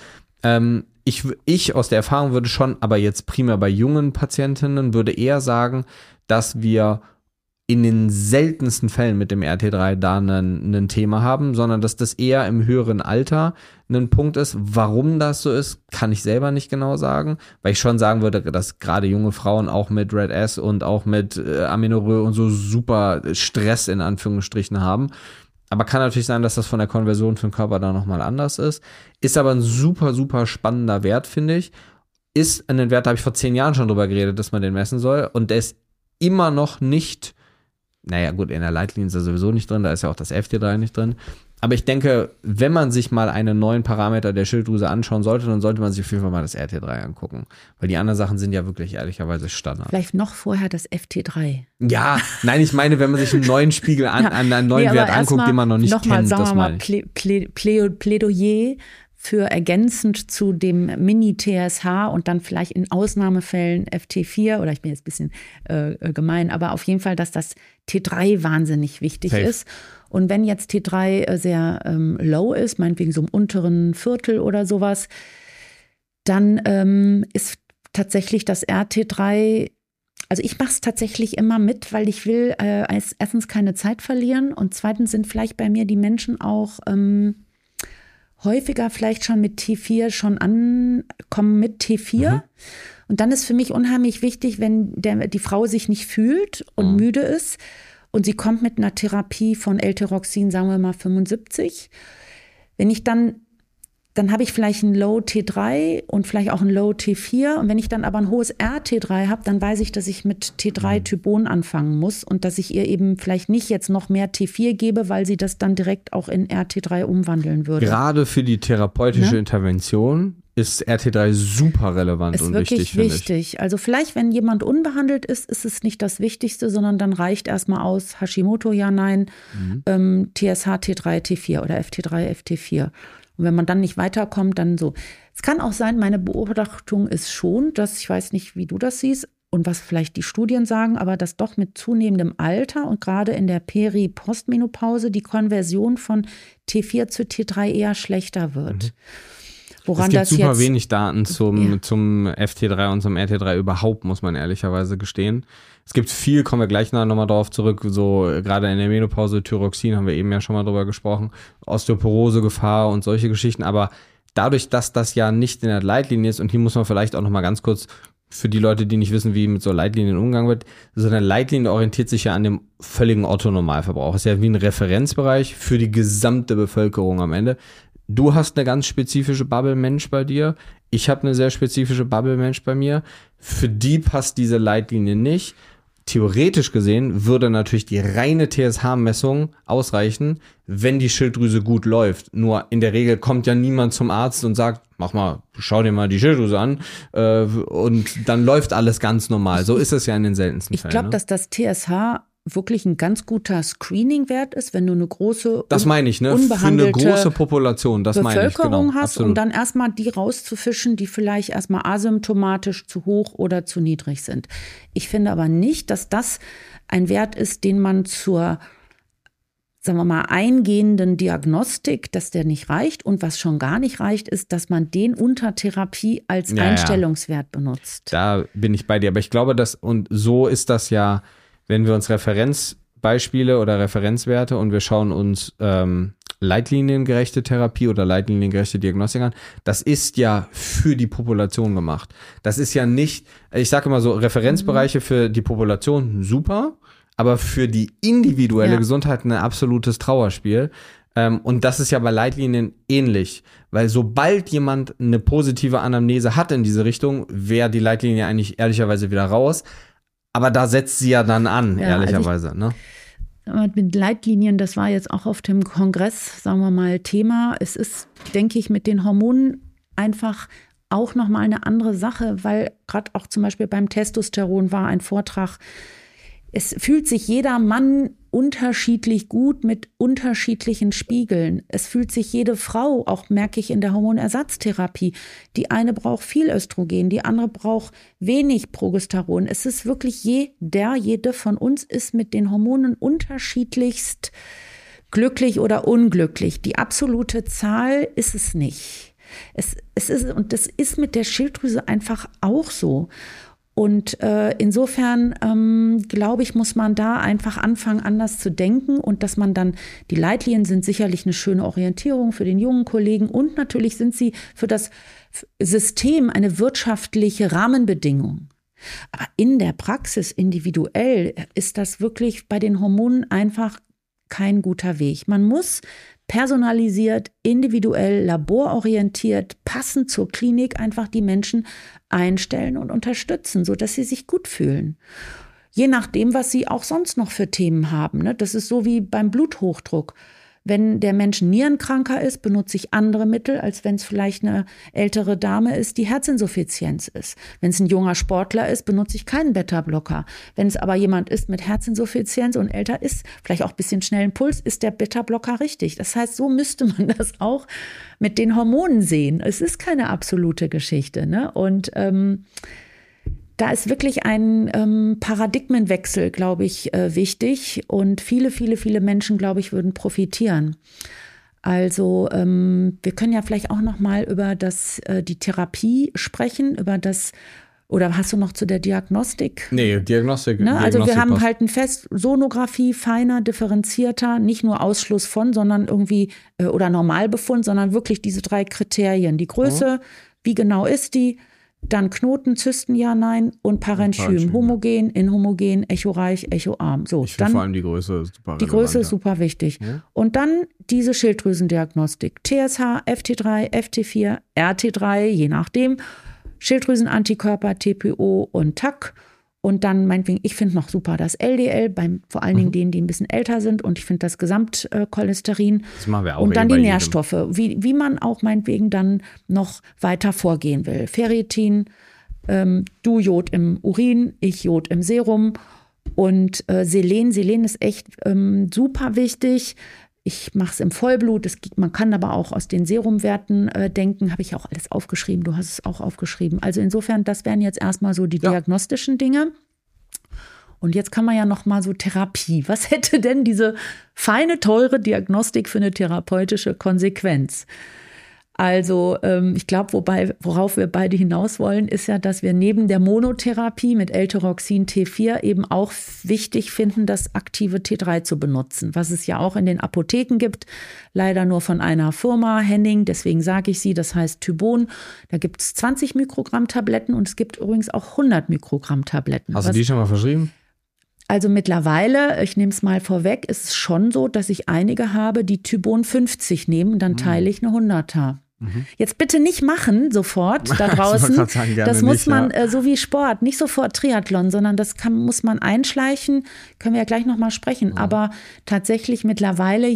Ich aus der Erfahrung würde schon, aber jetzt primär bei jungen Patientinnen, würde eher sagen, dass wir in den seltensten Fällen mit dem RT3 da ein Thema haben, sondern dass das eher im höheren Alter ein Punkt ist. Warum das so ist, kann ich selber nicht genau sagen, weil ich schon sagen würde, dass gerade junge Frauen auch mit Red S und auch mit Amenorrhoe und so super Stress in Anführungsstrichen haben. Aber kann natürlich sein, dass das von der Konversion für den Körper da nochmal anders ist. Ist aber ein super, super spannender Wert, finde ich. Ist ein Wert, da habe ich vor 10 Jahren schon drüber geredet, dass man den messen soll. Und der ist immer noch nicht, naja gut, in der Leitlinie ist er sowieso nicht drin, da ist ja auch das FT3 nicht drin. Aber ich denke, wenn man sich mal einen neuen Parameter der Schilddrüse anschauen sollte, dann sollte man sich auf jeden Fall mal das RT3 angucken. Weil die anderen Sachen sind ja wirklich ehrlicherweise Standard. Vielleicht noch vorher das FT3. Ja, nein, ich meine, wenn man sich einen neuen Spiegel einen neuen Wert anguckt, den man noch nicht kennt, das meine ich. Plädoyer für ergänzend zu dem Mini-TSH und dann vielleicht in Ausnahmefällen FT4 oder ich bin jetzt ein bisschen gemein, aber auf jeden Fall, dass das T3 wahnsinnig wichtig ist. Und wenn jetzt T3 sehr low ist, meinetwegen so im unteren Viertel oder sowas, dann ist tatsächlich das RT3, also ich mache es tatsächlich immer mit, weil ich will erstens keine Zeit verlieren und zweitens sind vielleicht bei mir die Menschen auch häufiger vielleicht schon mit T4 schon ankommen mit T4. Mhm. Und dann ist für mich unheimlich wichtig, wenn die Frau sich nicht fühlt und müde ist und sie kommt mit einer Therapie von L-Tyroxin, sagen wir mal 75. Wenn ich dann habe ich vielleicht ein Low T3 und vielleicht auch ein Low T4. Und wenn ich dann aber ein hohes RT3 habe, dann weiß ich, dass ich mit T3-Typon anfangen muss und dass ich ihr eben vielleicht nicht jetzt noch mehr T4 gebe, weil sie das dann direkt auch in RT3 umwandeln würde. Gerade für die therapeutische Intervention ist RT3 super relevant und wichtig. Ist wirklich wichtig. Also vielleicht, wenn jemand unbehandelt ist, ist es nicht das Wichtigste, sondern dann reicht erstmal aus Hashimoto, ja, nein, TSH, T3, T4 oder FT3, FT4. Und wenn man dann nicht weiterkommt, dann so. Es kann auch sein, meine Beobachtung ist schon, dass, ich weiß nicht, wie du das siehst und was vielleicht die Studien sagen, aber dass doch mit zunehmendem Alter und gerade in der Peri-Postmenopause die Konversion von T4 zu T3 eher schlechter wird. Woran es gibt super wenig Daten zum FT3 und zum RT3 überhaupt, muss man ehrlicherweise gestehen. Es gibt viel, kommen wir gleich nochmal darauf zurück, so gerade in der Menopause, Thyroxin haben wir eben ja schon mal drüber gesprochen, Osteoporose-Gefahr und solche Geschichten, aber dadurch, dass das ja nicht in der Leitlinie ist, und hier muss man vielleicht auch nochmal ganz kurz für die Leute, die nicht wissen, wie mit so Leitlinien umgegangen wird, so eine Leitlinie orientiert sich ja an dem völligen Otto-Normalverbrauch. Ist ja wie ein Referenzbereich für die gesamte Bevölkerung am Ende. Du hast eine ganz spezifische Bubble-Mensch bei dir. Ich habe eine sehr spezifische Bubble-Mensch bei mir. Für die passt diese Leitlinie nicht. Theoretisch gesehen würde natürlich die reine TSH-Messung ausreichen, wenn die Schilddrüse gut läuft. Nur in der Regel kommt ja niemand zum Arzt und sagt, schau dir mal die Schilddrüse an und dann läuft alles ganz normal. So ist es ja in den seltensten Fällen. Ich glaube, dass das TSH wirklich ein ganz guter Screening-Wert ist, wenn du eine große, das meine ich, ne? Für eine große Population, das meine ich, genau. hast, absolut. Um dann erstmal die rauszufischen, die vielleicht erstmal asymptomatisch zu hoch oder zu niedrig sind. Ich finde aber nicht, dass das ein Wert ist, den man zur sagen wir mal, eingehenden Diagnostik, dass der nicht reicht. Und was schon gar nicht reicht, ist, dass man den unter Therapie als Einstellungswert benutzt. Da bin ich bei dir. Aber ich glaube, und so ist das ja, wenn wir uns Referenzbeispiele oder Referenzwerte und wir schauen uns leitliniengerechte Therapie oder leitliniengerechte Diagnostik an, das ist ja für die Population gemacht. Das ist ja nicht, ich sage immer so, Referenzbereiche für die Population, super, aber für die individuelle Gesundheit ein absolutes Trauerspiel. Und das ist ja bei Leitlinien ähnlich, weil sobald jemand eine positive Anamnese hat in diese Richtung, wäre die Leitlinie eigentlich ehrlicherweise wieder raus. Aber da setzt sie ja dann an, ehrlicherweise. Ne? Mit Leitlinien, das war jetzt auch auf dem Kongress, sagen wir mal, Thema. Es ist, denke ich, mit den Hormonen einfach auch nochmal eine andere Sache, weil gerade auch zum Beispiel beim Testosteron war ein Vortrag, es fühlt sich jeder Mann unterschiedlich gut mit unterschiedlichen Spiegeln. Es fühlt sich jede Frau, auch merke ich in der Hormonersatztherapie, die eine braucht viel Östrogen, die andere braucht wenig Progesteron. Es ist wirklich jede von uns ist mit den Hormonen unterschiedlichst glücklich oder unglücklich. Die absolute Zahl ist es nicht. Es ist, und das ist mit der Schilddrüse einfach auch so. Und insofern, glaube ich, muss man da einfach anfangen, anders zu denken und dass man dann, die Leitlinien sind sicherlich eine schöne Orientierung für den jungen Kollegen und natürlich sind sie für das System eine wirtschaftliche Rahmenbedingung. Aber in der Praxis individuell ist das wirklich bei den Hormonen einfach kein guter Weg. Man muss personalisiert, individuell, labororientiert, passend zur Klinik einfach die Menschen einstellen und unterstützen, sodass sie sich gut fühlen. Je nachdem, was sie auch sonst noch für Themen haben. Ne? Das ist so wie beim Bluthochdruck. Wenn der Mensch nierenkranker ist, benutze ich andere Mittel, als wenn es vielleicht eine ältere Dame ist, die Herzinsuffizienz ist. Wenn es ein junger Sportler ist, benutze ich keinen Beta-Blocker. Wenn es aber jemand ist mit Herzinsuffizienz und älter ist, vielleicht auch ein bisschen schnellen Puls, ist der Beta-Blocker richtig. Das heißt, so müsste man das auch mit den Hormonen sehen. Es ist keine absolute Geschichte, ne? Und da ist wirklich ein Paradigmenwechsel, glaube ich, wichtig. Und viele, viele, viele Menschen, glaube ich, würden profitieren. Also wir können ja vielleicht auch noch mal über die Therapie sprechen, über das, oder hast du noch zu der Diagnostik? Nee, Diagnostik. Ne? Also wir haben halt ein Sonographie, feiner, differenzierter, nicht nur Ausschluss von, sondern irgendwie, oder Normalbefund, sondern wirklich diese 3 Kriterien. Die Größe, wie genau ist die? Dann Knoten, Zysten, ja, nein und Parenchym, homogen, inhomogen, echoreich, echoarm. So, ich finde vor allem die Größe super relevant. Die Größe ist super wichtig. Ja? Und dann diese Schilddrüsendiagnostik, TSH, FT3, FT4, RT3, je nachdem, Schilddrüsenantikörper, TPO und TAC. Und dann meinetwegen, ich finde noch super das LDL, vor allen Dingen denen, die ein bisschen älter sind. Und ich finde das Gesamtcholesterin. Das machen wir auch. Und dann die Nährstoffe, wie man auch meinetwegen dann noch weiter vorgehen will. Ferritin, du Jod im Urin, ich Jod im Serum. Und Selen ist echt super wichtig. Ich mache es im Vollblut. Man kann aber auch aus den Serumwerten denken. Habe ich auch alles aufgeschrieben. Du hast es auch aufgeschrieben. Also insofern, das wären jetzt erstmal so die diagnostischen Dinge. Und jetzt kann man ja noch mal so Therapie. Was hätte denn diese feine, teure Diagnostik für eine therapeutische Konsequenz? Also ich glaube, worauf wir beide hinaus wollen, ist ja, dass wir neben der Monotherapie mit L-Tyroxin T4 eben auch wichtig finden, das aktive T3 zu benutzen, was es ja auch in den Apotheken gibt, leider nur von einer Firma, Henning, deswegen sage ich sie, das heißt Tybon. Da gibt es 20 Mikrogramm Tabletten und es gibt übrigens auch 100 Mikrogramm Tabletten. Hast du die schon mal verschrieben? Also mittlerweile, ich nehme es mal vorweg, ist es schon so, dass ich einige habe, die Tybon 50 nehmen, dann teile ich eine 100er. Jetzt bitte nicht machen sofort da draußen. Das muss man, so wie Sport, nicht sofort Triathlon, sondern das muss man einschleichen. Können wir ja gleich nochmal sprechen. Ja. Aber tatsächlich mittlerweile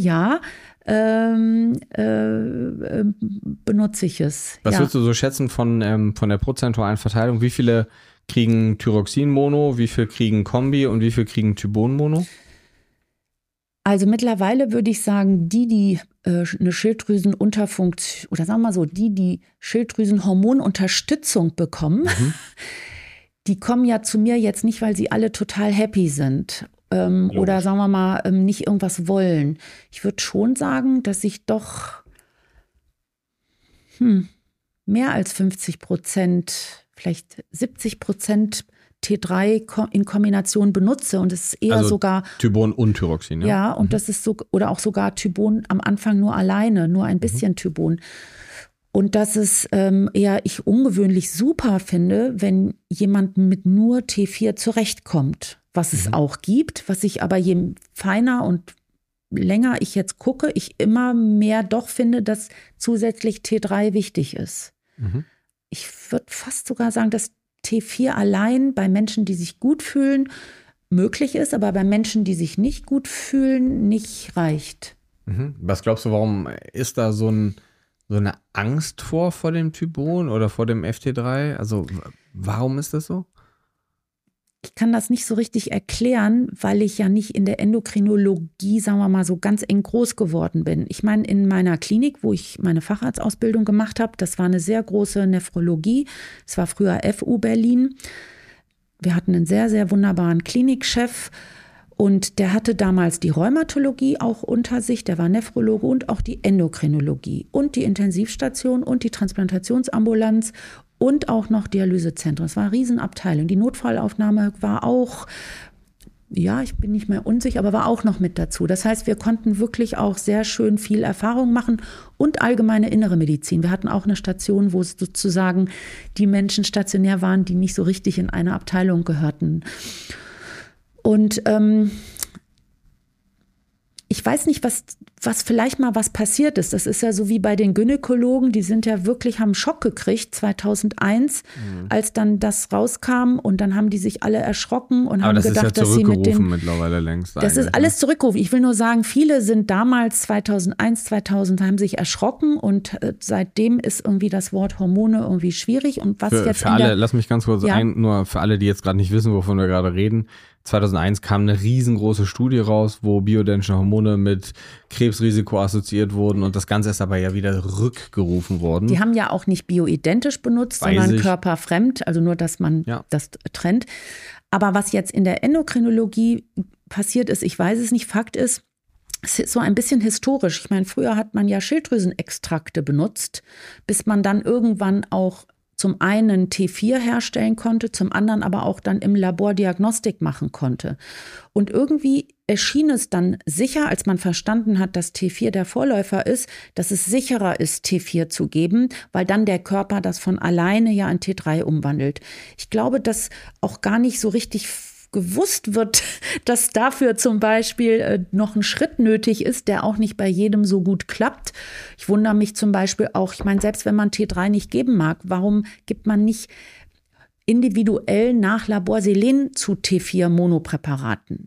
benutze ich es. Was würdest du so schätzen von der prozentualen Verteilung? Wie viele kriegen Thyroxin-Mono, wie viele kriegen Kombi und wie viele kriegen Tybon-Mono? Also mittlerweile würde ich sagen, die eine Schilddrüsenunterfunktion, oder sagen wir mal so, die Schilddrüsenhormonunterstützung bekommen, die kommen ja zu mir jetzt nicht, weil sie alle total happy sind. oder sagen wir mal, nicht irgendwas wollen. Ich würde schon sagen, dass ich doch mehr als 50%, vielleicht 70% T3 in Kombination benutze und es ist eher sogar Thybon und Thyroxin, ja. Ja, und das ist so, oder auch sogar Thybon am Anfang nur alleine, nur ein bisschen Thybon. Und dass es eher ich ungewöhnlich super finde, wenn jemand mit nur T4 zurechtkommt, was es auch gibt, was ich aber je feiner und länger ich jetzt gucke, ich immer mehr doch finde, dass zusätzlich T3 wichtig ist. Ich würde fast sogar sagen, dass T4 allein bei Menschen, die sich gut fühlen, möglich ist, aber bei Menschen, die sich nicht gut fühlen, nicht reicht. Was glaubst du, warum ist da so eine Angst vor dem Thybon oder vor dem FT3? Also warum ist das so? Ich kann das nicht so richtig erklären, weil ich ja nicht in der Endokrinologie, sagen wir mal, so ganz eng groß geworden bin. Ich meine, in meiner Klinik, wo ich meine Facharztausbildung gemacht habe, das war eine sehr große Nephrologie. Es war früher FU Berlin. Wir hatten einen sehr, sehr wunderbaren Klinikchef und der hatte damals die Rheumatologie auch unter sich. Der war Nephrologe und auch die Endokrinologie und die Intensivstation und die Transplantationsambulanz und auch noch Dialysezentren. Es war eine Riesenabteilung. Die Notfallaufnahme war auch, ja, ich bin nicht mehr unsicher, aber war auch noch mit dazu. Das heißt, wir konnten wirklich auch sehr schön viel Erfahrung machen und allgemeine innere Medizin. Wir hatten auch eine Station, wo sozusagen die Menschen stationär waren, die nicht so richtig in eine Abteilung gehörten. Und ich weiß nicht, was vielleicht mal was passiert ist. Das ist ja so wie bei den Gynäkologen, die sind ja wirklich, haben einen Schock gekriegt 2001, als dann das rauskam und dann haben die sich alle erschrocken und haben gedacht, dass sie mit den mittlerweile längst. Das ist alles zurückgerufen. Ich will nur sagen, viele sind damals 2001, 2000 haben sich erschrocken und seitdem ist irgendwie das Wort Hormone irgendwie schwierig und was jetzt für alle, lass mich ganz kurz nur für alle, die jetzt gerade nicht wissen, wovon wir gerade reden. 2001 kam eine riesengroße Studie raus, wo bioidentische Hormone mit Krebsrisiko assoziiert wurden und das Ganze ist aber ja wieder rückgerufen worden. Die haben ja auch nicht bioidentisch benutzt, sondern körperfremd, also nur, dass man das trennt. Aber was jetzt in der Endokrinologie passiert ist, ich weiß es nicht, Fakt ist, es ist so ein bisschen historisch. Ich meine, früher hat man ja Schilddrüsenextrakte benutzt, bis man dann irgendwann auch zum einen T4 herstellen konnte, zum anderen aber auch dann im Labor Diagnostik machen konnte. Und irgendwie erschien es dann sicher, als man verstanden hat, dass T4 der Vorläufer ist, dass es sicherer ist, T4 zu geben, weil dann der Körper das von alleine ja in T3 umwandelt. Ich glaube, dass auch gar nicht so richtig gewusst wird, dass dafür zum Beispiel noch ein Schritt nötig ist, der auch nicht bei jedem so gut klappt. Ich wundere mich zum Beispiel auch, ich meine, selbst wenn man T3 nicht geben mag, warum gibt man nicht individuell nach Labor Selen zu T4-Monopräparaten?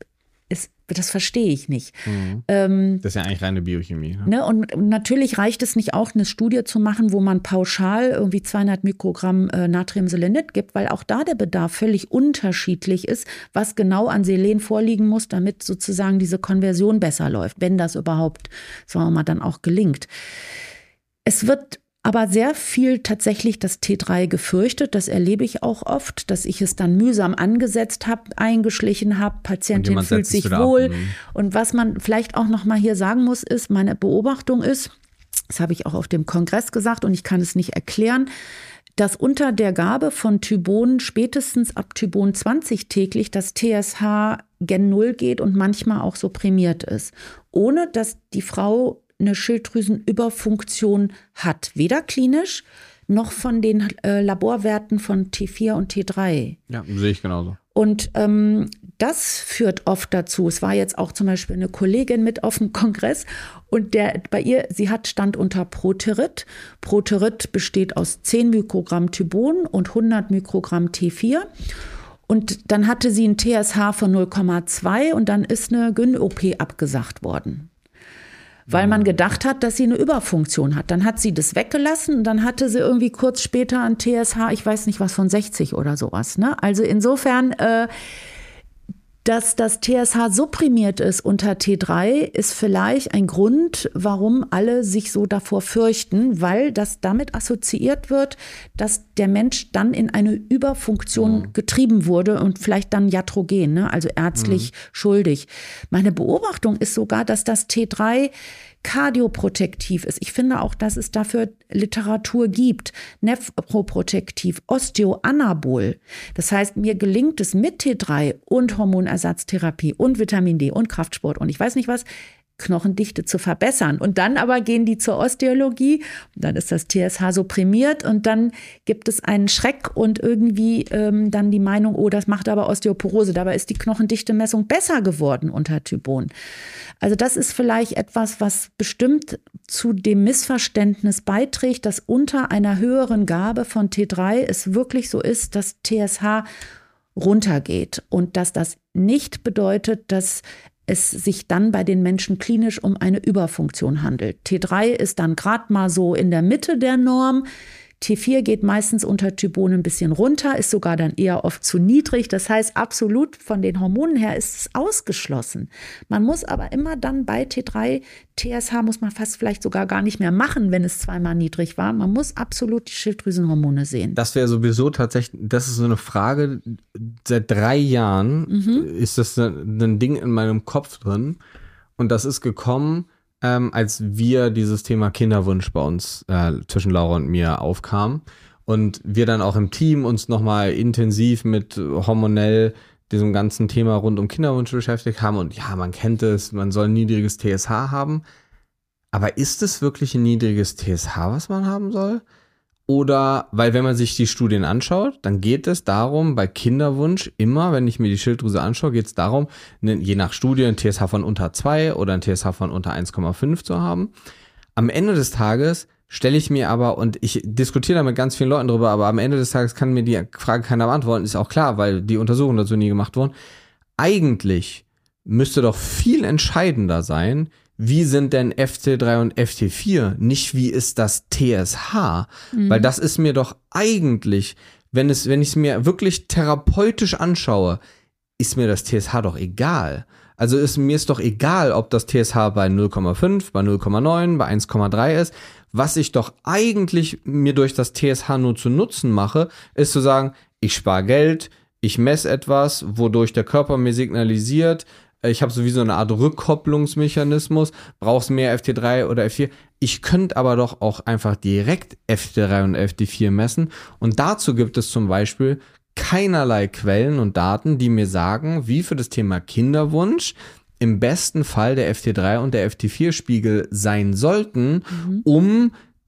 Das verstehe ich nicht. Das ist ja eigentlich reine Biochemie. Ne? Und natürlich reicht es nicht auch, eine Studie zu machen, wo man pauschal irgendwie 200 Mikrogramm Natriumselenit gibt, weil auch da der Bedarf völlig unterschiedlich ist, was genau an Selen vorliegen muss, damit sozusagen diese Konversion besser läuft, wenn das überhaupt, sagen wir mal, dann auch gelingt. Es wird aber sehr viel tatsächlich das T3 gefürchtet. Das erlebe ich auch oft, dass ich es dann mühsam angesetzt habe, eingeschlichen habe, Patientin fühlt sich wohl. Und was man vielleicht auch noch mal hier sagen muss, ist, meine Beobachtung ist, das habe ich auch auf dem Kongress gesagt und ich kann es nicht erklären, dass unter der Gabe von Thybon spätestens ab Thybon 20 täglich das TSH gen 0 geht und manchmal auch supprimiert ist, ohne dass die Frau eine Schilddrüsenüberfunktion hat, weder klinisch noch von den Laborwerten von T4 und T3. Ja, sehe ich genauso. Und das führt oft dazu, es war jetzt auch zum Beispiel eine Kollegin mit auf dem Kongress und sie stand unter Proterit. Proterit besteht aus 10 Mikrogramm Thybon und 100 Mikrogramm T4. Und dann hatte sie ein TSH von 0,2 und dann ist eine Gyn-OP abgesagt worden. Weil man gedacht hat, dass sie eine Überfunktion hat. Dann hat sie das weggelassen und dann hatte sie irgendwie kurz später ein TSH, ich weiß nicht was, von 60 oder sowas. Ne? Also insofern, Dass das TSH supprimiert ist unter T3, ist vielleicht ein Grund, warum alle sich so davor fürchten, weil das damit assoziiert wird, dass der Mensch dann in eine Überfunktion getrieben wurde und vielleicht dann iatrogen, ne? Also ärztlich schuldig. Meine Beobachtung ist sogar, dass das T3 kardioprotektiv ist. Ich finde auch, dass es dafür Literatur gibt. Nephroprotektiv, osteoanabol. Das heißt, mir gelingt es mit T3 und Hormonersatztherapie und Vitamin D und Kraftsport und ich weiß nicht was, Knochendichte zu verbessern. Und dann aber gehen die zur Osteologie, und dann ist das TSH supprimiert und dann gibt es einen Schreck und irgendwie dann die Meinung, oh, das macht aber Osteoporose. Dabei ist die Knochendichte-Messung besser geworden unter Typon. Also das ist vielleicht etwas, was bestimmt zu dem Missverständnis beiträgt, dass unter einer höheren Gabe von T3 es wirklich so ist, dass TSH runtergeht und dass das nicht bedeutet, dass es sich dann bei den Menschen klinisch um eine Überfunktion handelt. T3 ist dann gerade mal so in der Mitte der Norm. T4 geht meistens unter Typon ein bisschen runter, ist sogar dann eher oft zu niedrig. Das heißt, absolut von den Hormonen her ist es ausgeschlossen. Man muss aber immer dann bei T3, TSH muss man fast vielleicht sogar gar nicht mehr machen, wenn es zweimal niedrig war. Man muss absolut die Schilddrüsenhormone sehen. Das wäre sowieso tatsächlich, das ist so eine Frage, seit 3 Jahren ist das ein Ding in meinem Kopf drin. Und das ist gekommen, als wir dieses Thema Kinderwunsch bei uns zwischen Laura und mir aufkam und wir dann auch im Team uns nochmal intensiv mit hormonell diesem ganzen Thema rund um Kinderwunsch beschäftigt haben und ja, man kennt es, man soll ein niedriges TSH haben, aber ist es wirklich ein niedriges TSH, was man haben soll? Oder, weil wenn man sich die Studien anschaut, dann geht es darum, bei Kinderwunsch immer, wenn ich mir die Schilddrüse anschaue, geht es darum, je nach Studie ein TSH von unter 2 oder ein TSH von unter 1,5 zu haben. Am Ende des Tages stelle ich mir aber, und ich diskutiere da mit ganz vielen Leuten drüber, aber am Ende des Tages kann mir die Frage keiner beantworten, ist auch klar, weil die Untersuchungen dazu nie gemacht wurden. Eigentlich müsste doch viel entscheidender sein, wie sind denn FT3 und FT4, nicht wie ist das TSH? Weil das ist mir doch eigentlich, wenn ich es mir wirklich therapeutisch anschaue, ist mir das TSH doch egal. Also mir ist doch egal, ob das TSH bei 0,5, bei 0,9, bei 1,3 ist. Was ich doch eigentlich mir durch das TSH nur zu Nutzen mache, ist zu sagen, ich spare Geld, ich messe etwas, wodurch der Körper mir signalisiert, ich habe sowieso eine Art Rückkopplungsmechanismus, brauchst mehr FT3 oder F4. Ich könnte aber doch auch einfach direkt FT3 und FT4 messen. Und dazu gibt es zum Beispiel keinerlei Quellen und Daten, die mir sagen, wie für das Thema Kinderwunsch im besten Fall der FT3 und der FT4-Spiegel sein sollten, um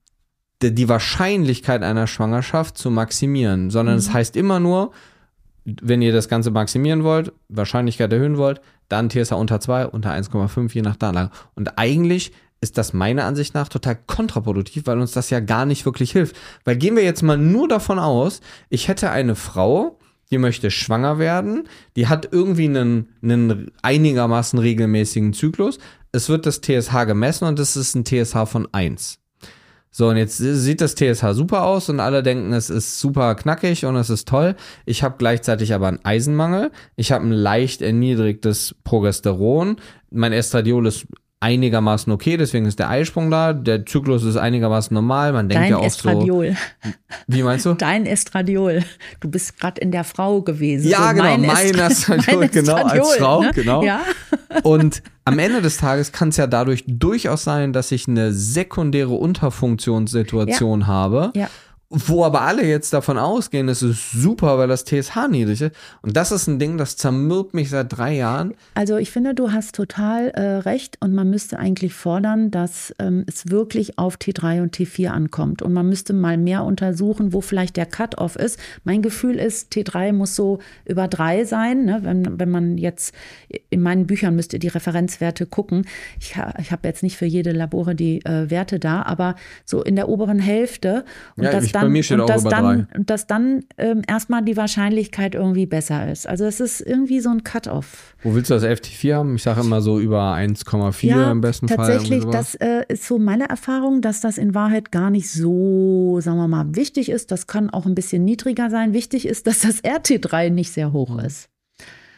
die Wahrscheinlichkeit einer Schwangerschaft zu maximieren. Sondern es heißt immer nur, wenn ihr das Ganze maximieren wollt, Wahrscheinlichkeit erhöhen wollt, dann TSH unter 2, unter 1,5, je nach Datenlage. Und eigentlich ist das meiner Ansicht nach total kontraproduktiv, weil uns das ja gar nicht wirklich hilft. Weil gehen wir jetzt mal nur davon aus, ich hätte eine Frau, die möchte schwanger werden, die hat irgendwie einen einigermaßen regelmäßigen Zyklus, es wird das TSH gemessen und es ist ein TSH von 1. So, und jetzt sieht das TSH super aus und alle denken, es ist super knackig und es ist toll. Ich habe gleichzeitig aber einen Eisenmangel. Ich habe ein leicht erniedrigtes Progesteron. Mein Estradiol ist einigermaßen okay, deswegen ist der Eisprung da. Der Zyklus ist einigermaßen normal. Man denkt ja oft Estradiol. So. Wie meinst du? Dein Estradiol. Du bist gerade in der Frau gewesen. Ja, so, genau, mein Estradiol, genau, als Frau, ne? genau. Ja. Und am Ende des Tages kann es ja dadurch durchaus sein, dass ich eine sekundäre Unterfunktionssituation habe, wo aber alle jetzt davon ausgehen, es ist super, weil das TSH niedrig ist. Und das ist ein Ding, das zermürbt mich seit 3 Jahren. Also ich finde, du hast total recht und man müsste eigentlich fordern, dass es wirklich auf T3 und T4 ankommt. Und man müsste mal mehr untersuchen, wo vielleicht der Cut-Off ist. Mein Gefühl ist, T3 muss so über 3 sein. Ne? Wenn man jetzt, in meinen Büchern müsst ihr die Referenzwerte gucken. Ich habe jetzt nicht für jede Labore die Werte da, aber so in der oberen Hälfte. Und ja, das bei mir steht auch über 3. Und dass dann erstmal die Wahrscheinlichkeit irgendwie besser ist. Also es ist irgendwie so ein Cut-Off. Wo willst du das FT4 haben? Ich sage immer so über 1,4 im besten Fall. Tatsächlich, das ist so meine Erfahrung, dass das in Wahrheit gar nicht so, sagen wir mal, wichtig ist. Das kann auch ein bisschen niedriger sein. Wichtig ist, dass das RT3 nicht sehr hoch ist.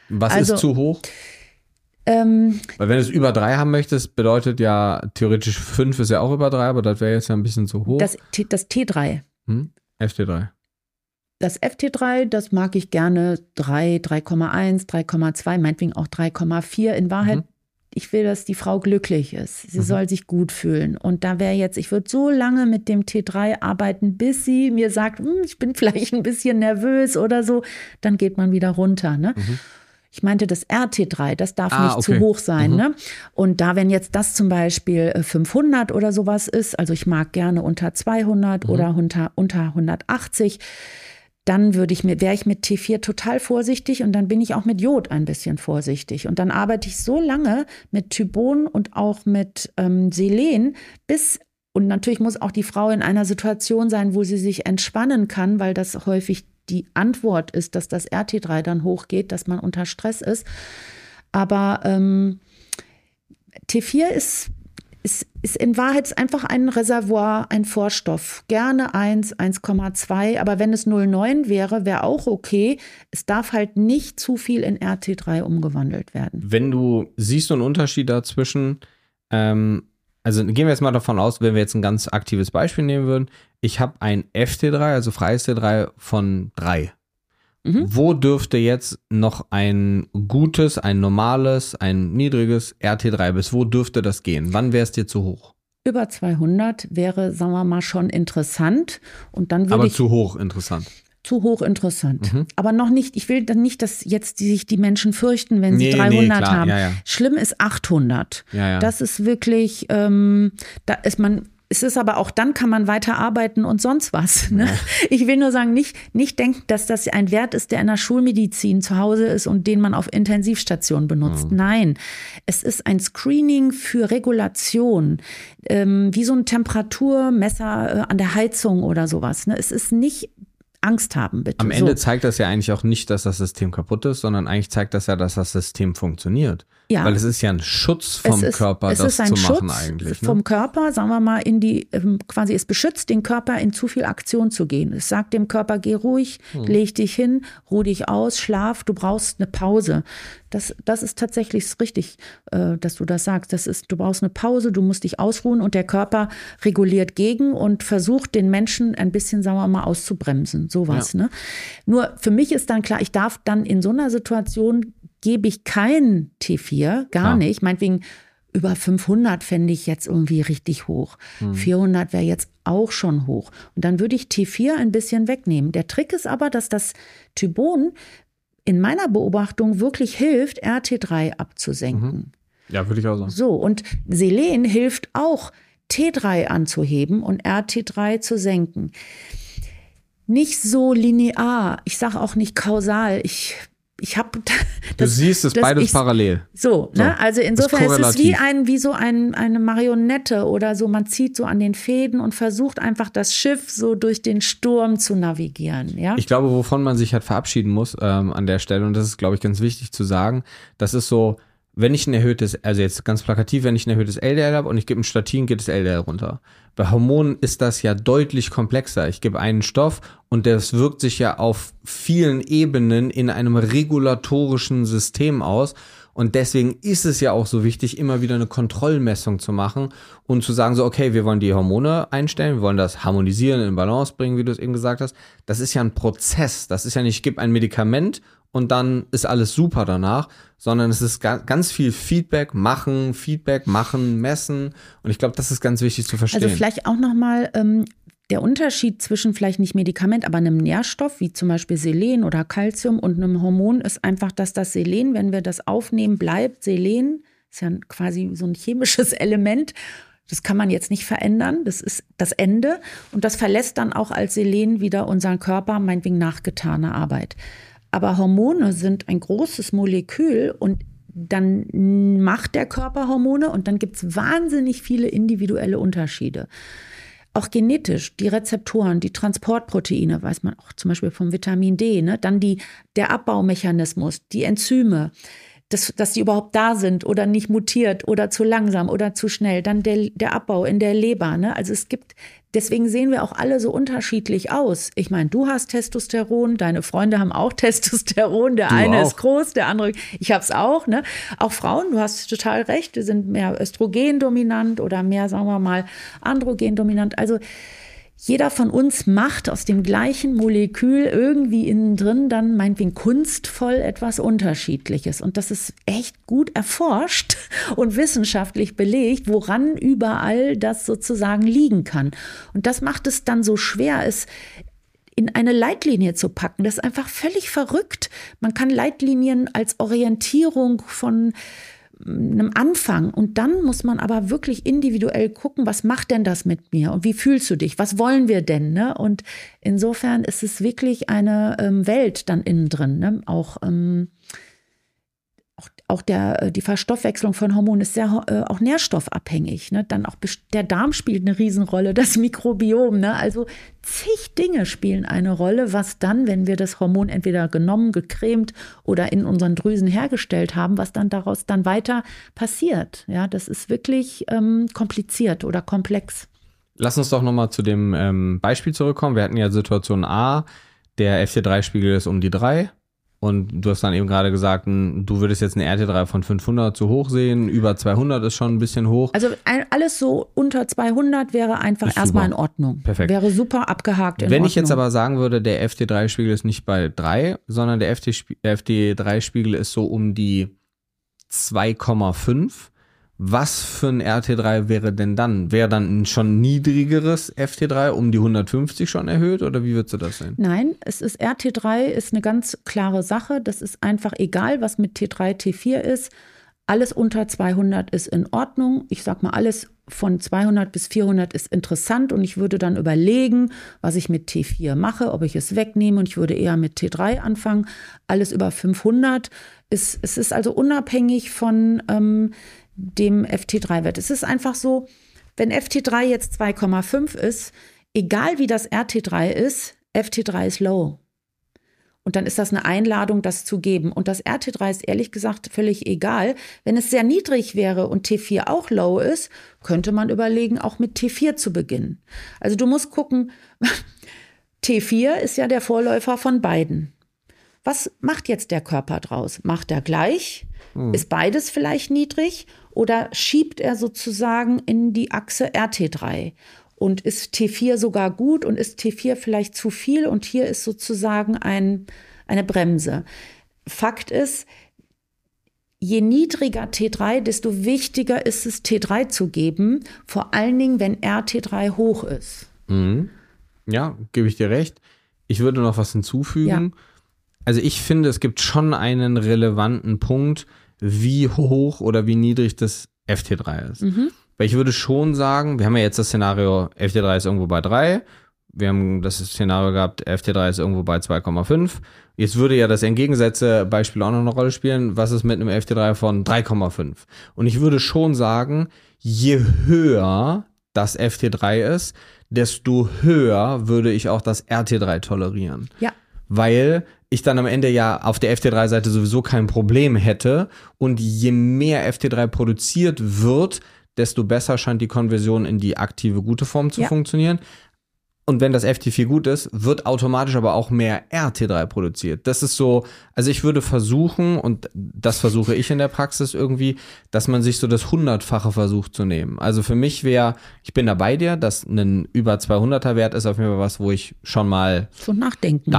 Was ist zu hoch? Weil wenn du es über 3 haben möchtest, bedeutet ja theoretisch 5 ist ja auch über 3, aber das wäre jetzt ja ein bisschen zu hoch. Das T3. FT3. Das FT3, das mag ich gerne 3, 3,1, 3,2, meinetwegen auch 3,4. In Wahrheit, ich will, dass die Frau glücklich ist. Sie soll sich gut fühlen. Und da wäre jetzt, ich würde so lange mit dem T3 arbeiten, bis sie mir sagt, ich bin vielleicht ein bisschen nervös oder so. Dann geht man wieder runter, ne? Ich meinte das RT3, das darf nicht zu hoch sein. Ne? Und da, wenn jetzt das zum Beispiel 500 oder sowas ist, also ich mag gerne unter 200 oder unter 180, dann wäre ich mit T4 total vorsichtig und dann bin ich auch mit Jod ein bisschen vorsichtig. Und dann arbeite ich so lange mit Thybon und auch mit Selen, und natürlich muss auch die Frau in einer Situation sein, wo sie sich entspannen kann, weil das häufig die Antwort ist, dass das RT3 dann hochgeht, dass man unter Stress ist. Aber T4 ist in Wahrheit einfach ein Reservoir, ein Vorstoff. Gerne 1, 1,2, aber wenn es 0,9 wäre auch okay. Es darf halt nicht zu viel in RT3 umgewandelt werden. Wenn du siehst einen Unterschied dazwischen, also gehen wir jetzt mal davon aus, wenn wir jetzt ein ganz aktives Beispiel nehmen würden, ich habe ein FT3, also freies T3 von 3. Wo dürfte jetzt noch ein gutes, ein normales, ein niedriges RT3 bis wo dürfte das gehen? Wann wäre es dir zu hoch? Über 200 wäre, sagen wir mal, schon interessant. Und dann aber zu hoch interessant. Zu hoch interessant. Aber noch nicht, ich will dann nicht, dass jetzt sich die Menschen fürchten, wenn sie 300 klar, haben. Ja. Schlimm ist 800. Ja. Das ist wirklich, es ist aber auch dann kann man weiter arbeiten und sonst was. Ne? Ja. Ich will nur sagen, nicht denken, dass das ein Wert ist, der in der Schulmedizin zu Hause ist und den man auf Intensivstationen benutzt. Nein, es ist ein Screening für Regulation, wie so ein Temperaturmesser an der Heizung oder sowas. Ne? Es ist nicht Angst haben, bitte. Am Ende zeigt das ja eigentlich auch nicht, dass das System kaputt ist, sondern eigentlich zeigt das ja, dass das System funktioniert. Ja. Weil es ist ja ein Schutz vom Körper, das zu machen eigentlich. Vom Körper, sagen wir mal, quasi es beschützt den Körper, in zu viel Aktion zu gehen. Es sagt dem Körper, geh ruhig, leg dich hin, ruh dich aus, schlaf, du brauchst eine Pause. Das ist tatsächlich richtig, dass du das sagst. Du brauchst eine Pause, du musst dich ausruhen und der Körper reguliert gegen und versucht, den Menschen ein bisschen, sagen wir mal, auszubremsen. Sowas. Ja. Ne? Nur für mich ist dann klar, ich darf dann in so einer Situation gebe ich kein T4, gar nicht. Meinetwegen über 500 fände ich jetzt irgendwie richtig hoch. 400 wäre jetzt auch schon hoch. Und dann würde ich T4 ein bisschen wegnehmen. Der Trick ist aber, dass das Thybon in meiner Beobachtung wirklich hilft, RT3 abzusenken. Ja, würde ich auch sagen. So, und Selen hilft auch, T3 anzuheben und RT3 zu senken. Nicht so linear, ich sage auch nicht kausal, du siehst es beides parallel. So, ne? Also insofern ist es wie so eine Marionette oder so. Man zieht so an den Fäden und versucht einfach das Schiff so durch den Sturm zu navigieren. Ja? Ich glaube, wovon man sich halt verabschieden muss an der Stelle, und das ist, glaube ich, ganz wichtig zu sagen, das ist so, wenn ich ein erhöhtes, also jetzt ganz plakativ, wenn ich ein erhöhtes LDL habe und ich gebe ein Statin, geht das LDL runter. Bei Hormonen ist das ja deutlich komplexer. Ich gebe einen Stoff und das wirkt sich ja auf vielen Ebenen in einem regulatorischen System aus. Und deswegen ist es ja auch so wichtig, immer wieder eine Kontrollmessung zu machen und zu sagen so, okay, wir wollen die Hormone einstellen, wir wollen das harmonisieren, in Balance bringen, wie du es eben gesagt hast. Das ist ja ein Prozess. Das ist ja nicht, ich gebe ein Medikament und dann ist alles super danach, sondern es ist ganz viel Feedback machen, messen. Und ich glaube, das ist ganz wichtig zu verstehen. Also vielleicht auch nochmal der Unterschied zwischen vielleicht nicht Medikament, aber einem Nährstoff, wie zum Beispiel Selen oder Calcium und einem Hormon ist einfach, dass das Selen, wenn wir das aufnehmen, bleibt. Selen ist ja quasi so ein chemisches Element. Das kann man jetzt nicht verändern. Das ist das Ende. Und das verlässt dann auch als Selen wieder unseren Körper, meinetwegen nach getaner Arbeit. Aber Hormone sind ein großes Molekül und dann macht der Körper Hormone und dann gibt es wahnsinnig viele individuelle Unterschiede. Auch genetisch, die Rezeptoren, die Transportproteine, weiß man auch zum Beispiel vom Vitamin D, ne? Dann der Abbaumechanismus, die Enzyme, dass die überhaupt da sind oder nicht mutiert oder zu langsam oder zu schnell. Dann der Abbau in der Leber. Ne? Also es gibt deswegen sehen wir auch alle so unterschiedlich aus. Ich meine, du hast Testosteron, deine Freunde haben auch Testosteron. Der eine ist groß, der andere, ich habe es auch. Ne? Auch Frauen, du hast total recht, die sind mehr östrogendominant oder mehr, sagen wir mal, androgendominant. Also jeder von uns macht aus dem gleichen Molekül irgendwie innen drin dann meinetwegen kunstvoll etwas Unterschiedliches. Und das ist echt gut erforscht und wissenschaftlich belegt, woran überall das sozusagen liegen kann. Und das macht es dann so schwer, es in eine Leitlinie zu packen. Das ist einfach völlig verrückt. Man kann Leitlinien als Orientierung von einem Anfang und dann muss man aber wirklich individuell gucken, was macht denn das mit mir und wie fühlst du dich, was wollen wir denn, ne? Und insofern ist es wirklich eine Welt dann innen drin, ne? Auch die Verstoffwechslung von Hormonen ist sehr auch nährstoffabhängig. Ne? Dann auch der Darm spielt eine Riesenrolle, das Mikrobiom. Ne? Also zig Dinge spielen eine Rolle, was dann, wenn wir das Hormon entweder genommen, gecremt oder in unseren Drüsen hergestellt haben, was dann daraus dann weiter passiert. Ja, das ist wirklich kompliziert oder komplex. Lass uns doch nochmal zu dem Beispiel zurückkommen. Wir hatten ja Situation A, der FT3-Spiegel ist um die 3. Und du hast dann eben gerade gesagt, du würdest jetzt eine RT3 von 500 zu hoch sehen, über 200 ist schon ein bisschen hoch. Also alles so unter 200 wäre einfach erstmal in Ordnung. Perfekt. Wäre super abgehakt in Wenn Ordnung. Ich jetzt aber sagen würde, der FT3-Spiegel ist nicht bei 3, sondern der FT3-Spiegel ist so um die 2,5. Was für ein RT3 wäre denn dann? Wäre dann ein schon niedrigeres FT3 um die 150 schon erhöht oder wie würdest du das sehen? Nein, RT3 ist eine ganz klare Sache. Das ist einfach egal, was mit T3, T4 ist. Alles unter 200 ist in Ordnung. Ich sag mal, alles von 200 bis 400 ist interessant und ich würde dann überlegen, was ich mit T4 mache, ob ich es wegnehme und ich würde eher mit T3 anfangen. Alles über 500 es ist also unabhängig von dem FT3-Wert. Es ist einfach so, wenn FT3 jetzt 2,5 ist, egal wie das RT3 ist, FT3 ist low. Und dann ist das eine Einladung, das zu geben. Und das RT3 ist ehrlich gesagt völlig egal. Wenn es sehr niedrig wäre und T4 auch low ist, könnte man überlegen, auch mit T4 zu beginnen. Also du musst gucken, T4 ist ja der Vorläufer von beiden. Was macht jetzt der Körper draus? Macht er gleich? Ist beides vielleicht niedrig? Oder schiebt er sozusagen in die Achse RT3? Und ist T4 sogar gut und ist T4 vielleicht zu viel? Und hier ist sozusagen eine Bremse. Fakt ist, je niedriger T3, desto wichtiger ist es, T3 zu geben. Vor allen Dingen, wenn RT3 hoch ist. Mhm. Ja, gebe ich dir recht. Ich würde noch was hinzufügen. Ja. Also ich finde, es gibt schon einen relevanten Punkt, wie hoch oder wie niedrig das FT3 ist. Mhm. Weil ich würde schon sagen, wir haben ja jetzt das Szenario, FT3 ist irgendwo bei 3, wir haben das Szenario gehabt, FT3 ist irgendwo bei 2,5. Jetzt würde ja das entgegengesetzte Beispiel auch noch eine Rolle spielen, was ist mit einem FT3 von 3,5? Und ich würde schon sagen, je höher das FT3 ist, desto höher würde ich auch das RT3 tolerieren. Ja. Weil ich dann am Ende ja auf der FT3-Seite sowieso kein Problem hätte und je mehr FT3 produziert wird, desto besser scheint die Konversion in die aktive gute Form zu funktionieren. Und wenn das FT4 gut ist, wird automatisch aber auch mehr RT3 produziert. Das ist so, also ich würde versuchen, und das versuche ich in der Praxis irgendwie, dass man sich so das 100-fache versucht zu nehmen. Also für mich wäre, ich bin da bei dir, dass ein über 200er Wert ist auf jeden Fall was, wo ich schon mal so nachdenken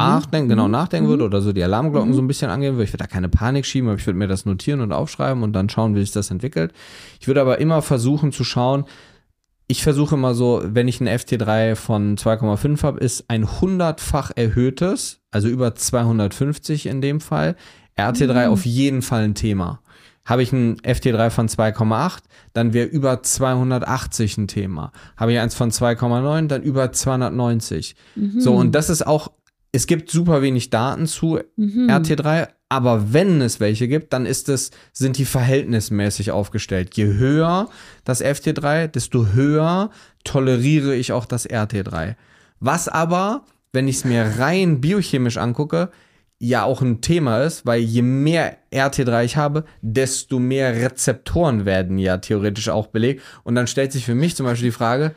würde oder so die Alarmglocken so ein bisschen angehen würde. Ich würde da keine Panik schieben, aber ich würde mir das notieren und aufschreiben und dann schauen, wie sich das entwickelt. Ich würde aber immer versuchen zu schauen, ich versuche immer so, wenn ich ein FT3 von 2,5 habe, ist ein 100-fach erhöhtes, also über 250 in dem Fall, RT3 auf jeden Fall ein Thema. Habe ich ein FT3 von 2,8, dann wäre über 280 ein Thema. Habe ich eins von 2,9, dann über 290. So, und das ist auch, es gibt super wenig Daten zu RT3, aber wenn es welche gibt, dann sind die verhältnismäßig aufgestellt. Je höher das FT3, desto höher toleriere ich auch das RT3. Was aber, wenn ich es mir rein biochemisch angucke, ja auch ein Thema ist, weil je mehr RT3 ich habe, desto mehr Rezeptoren werden ja theoretisch auch belegt. Und dann stellt sich für mich zum Beispiel die Frage,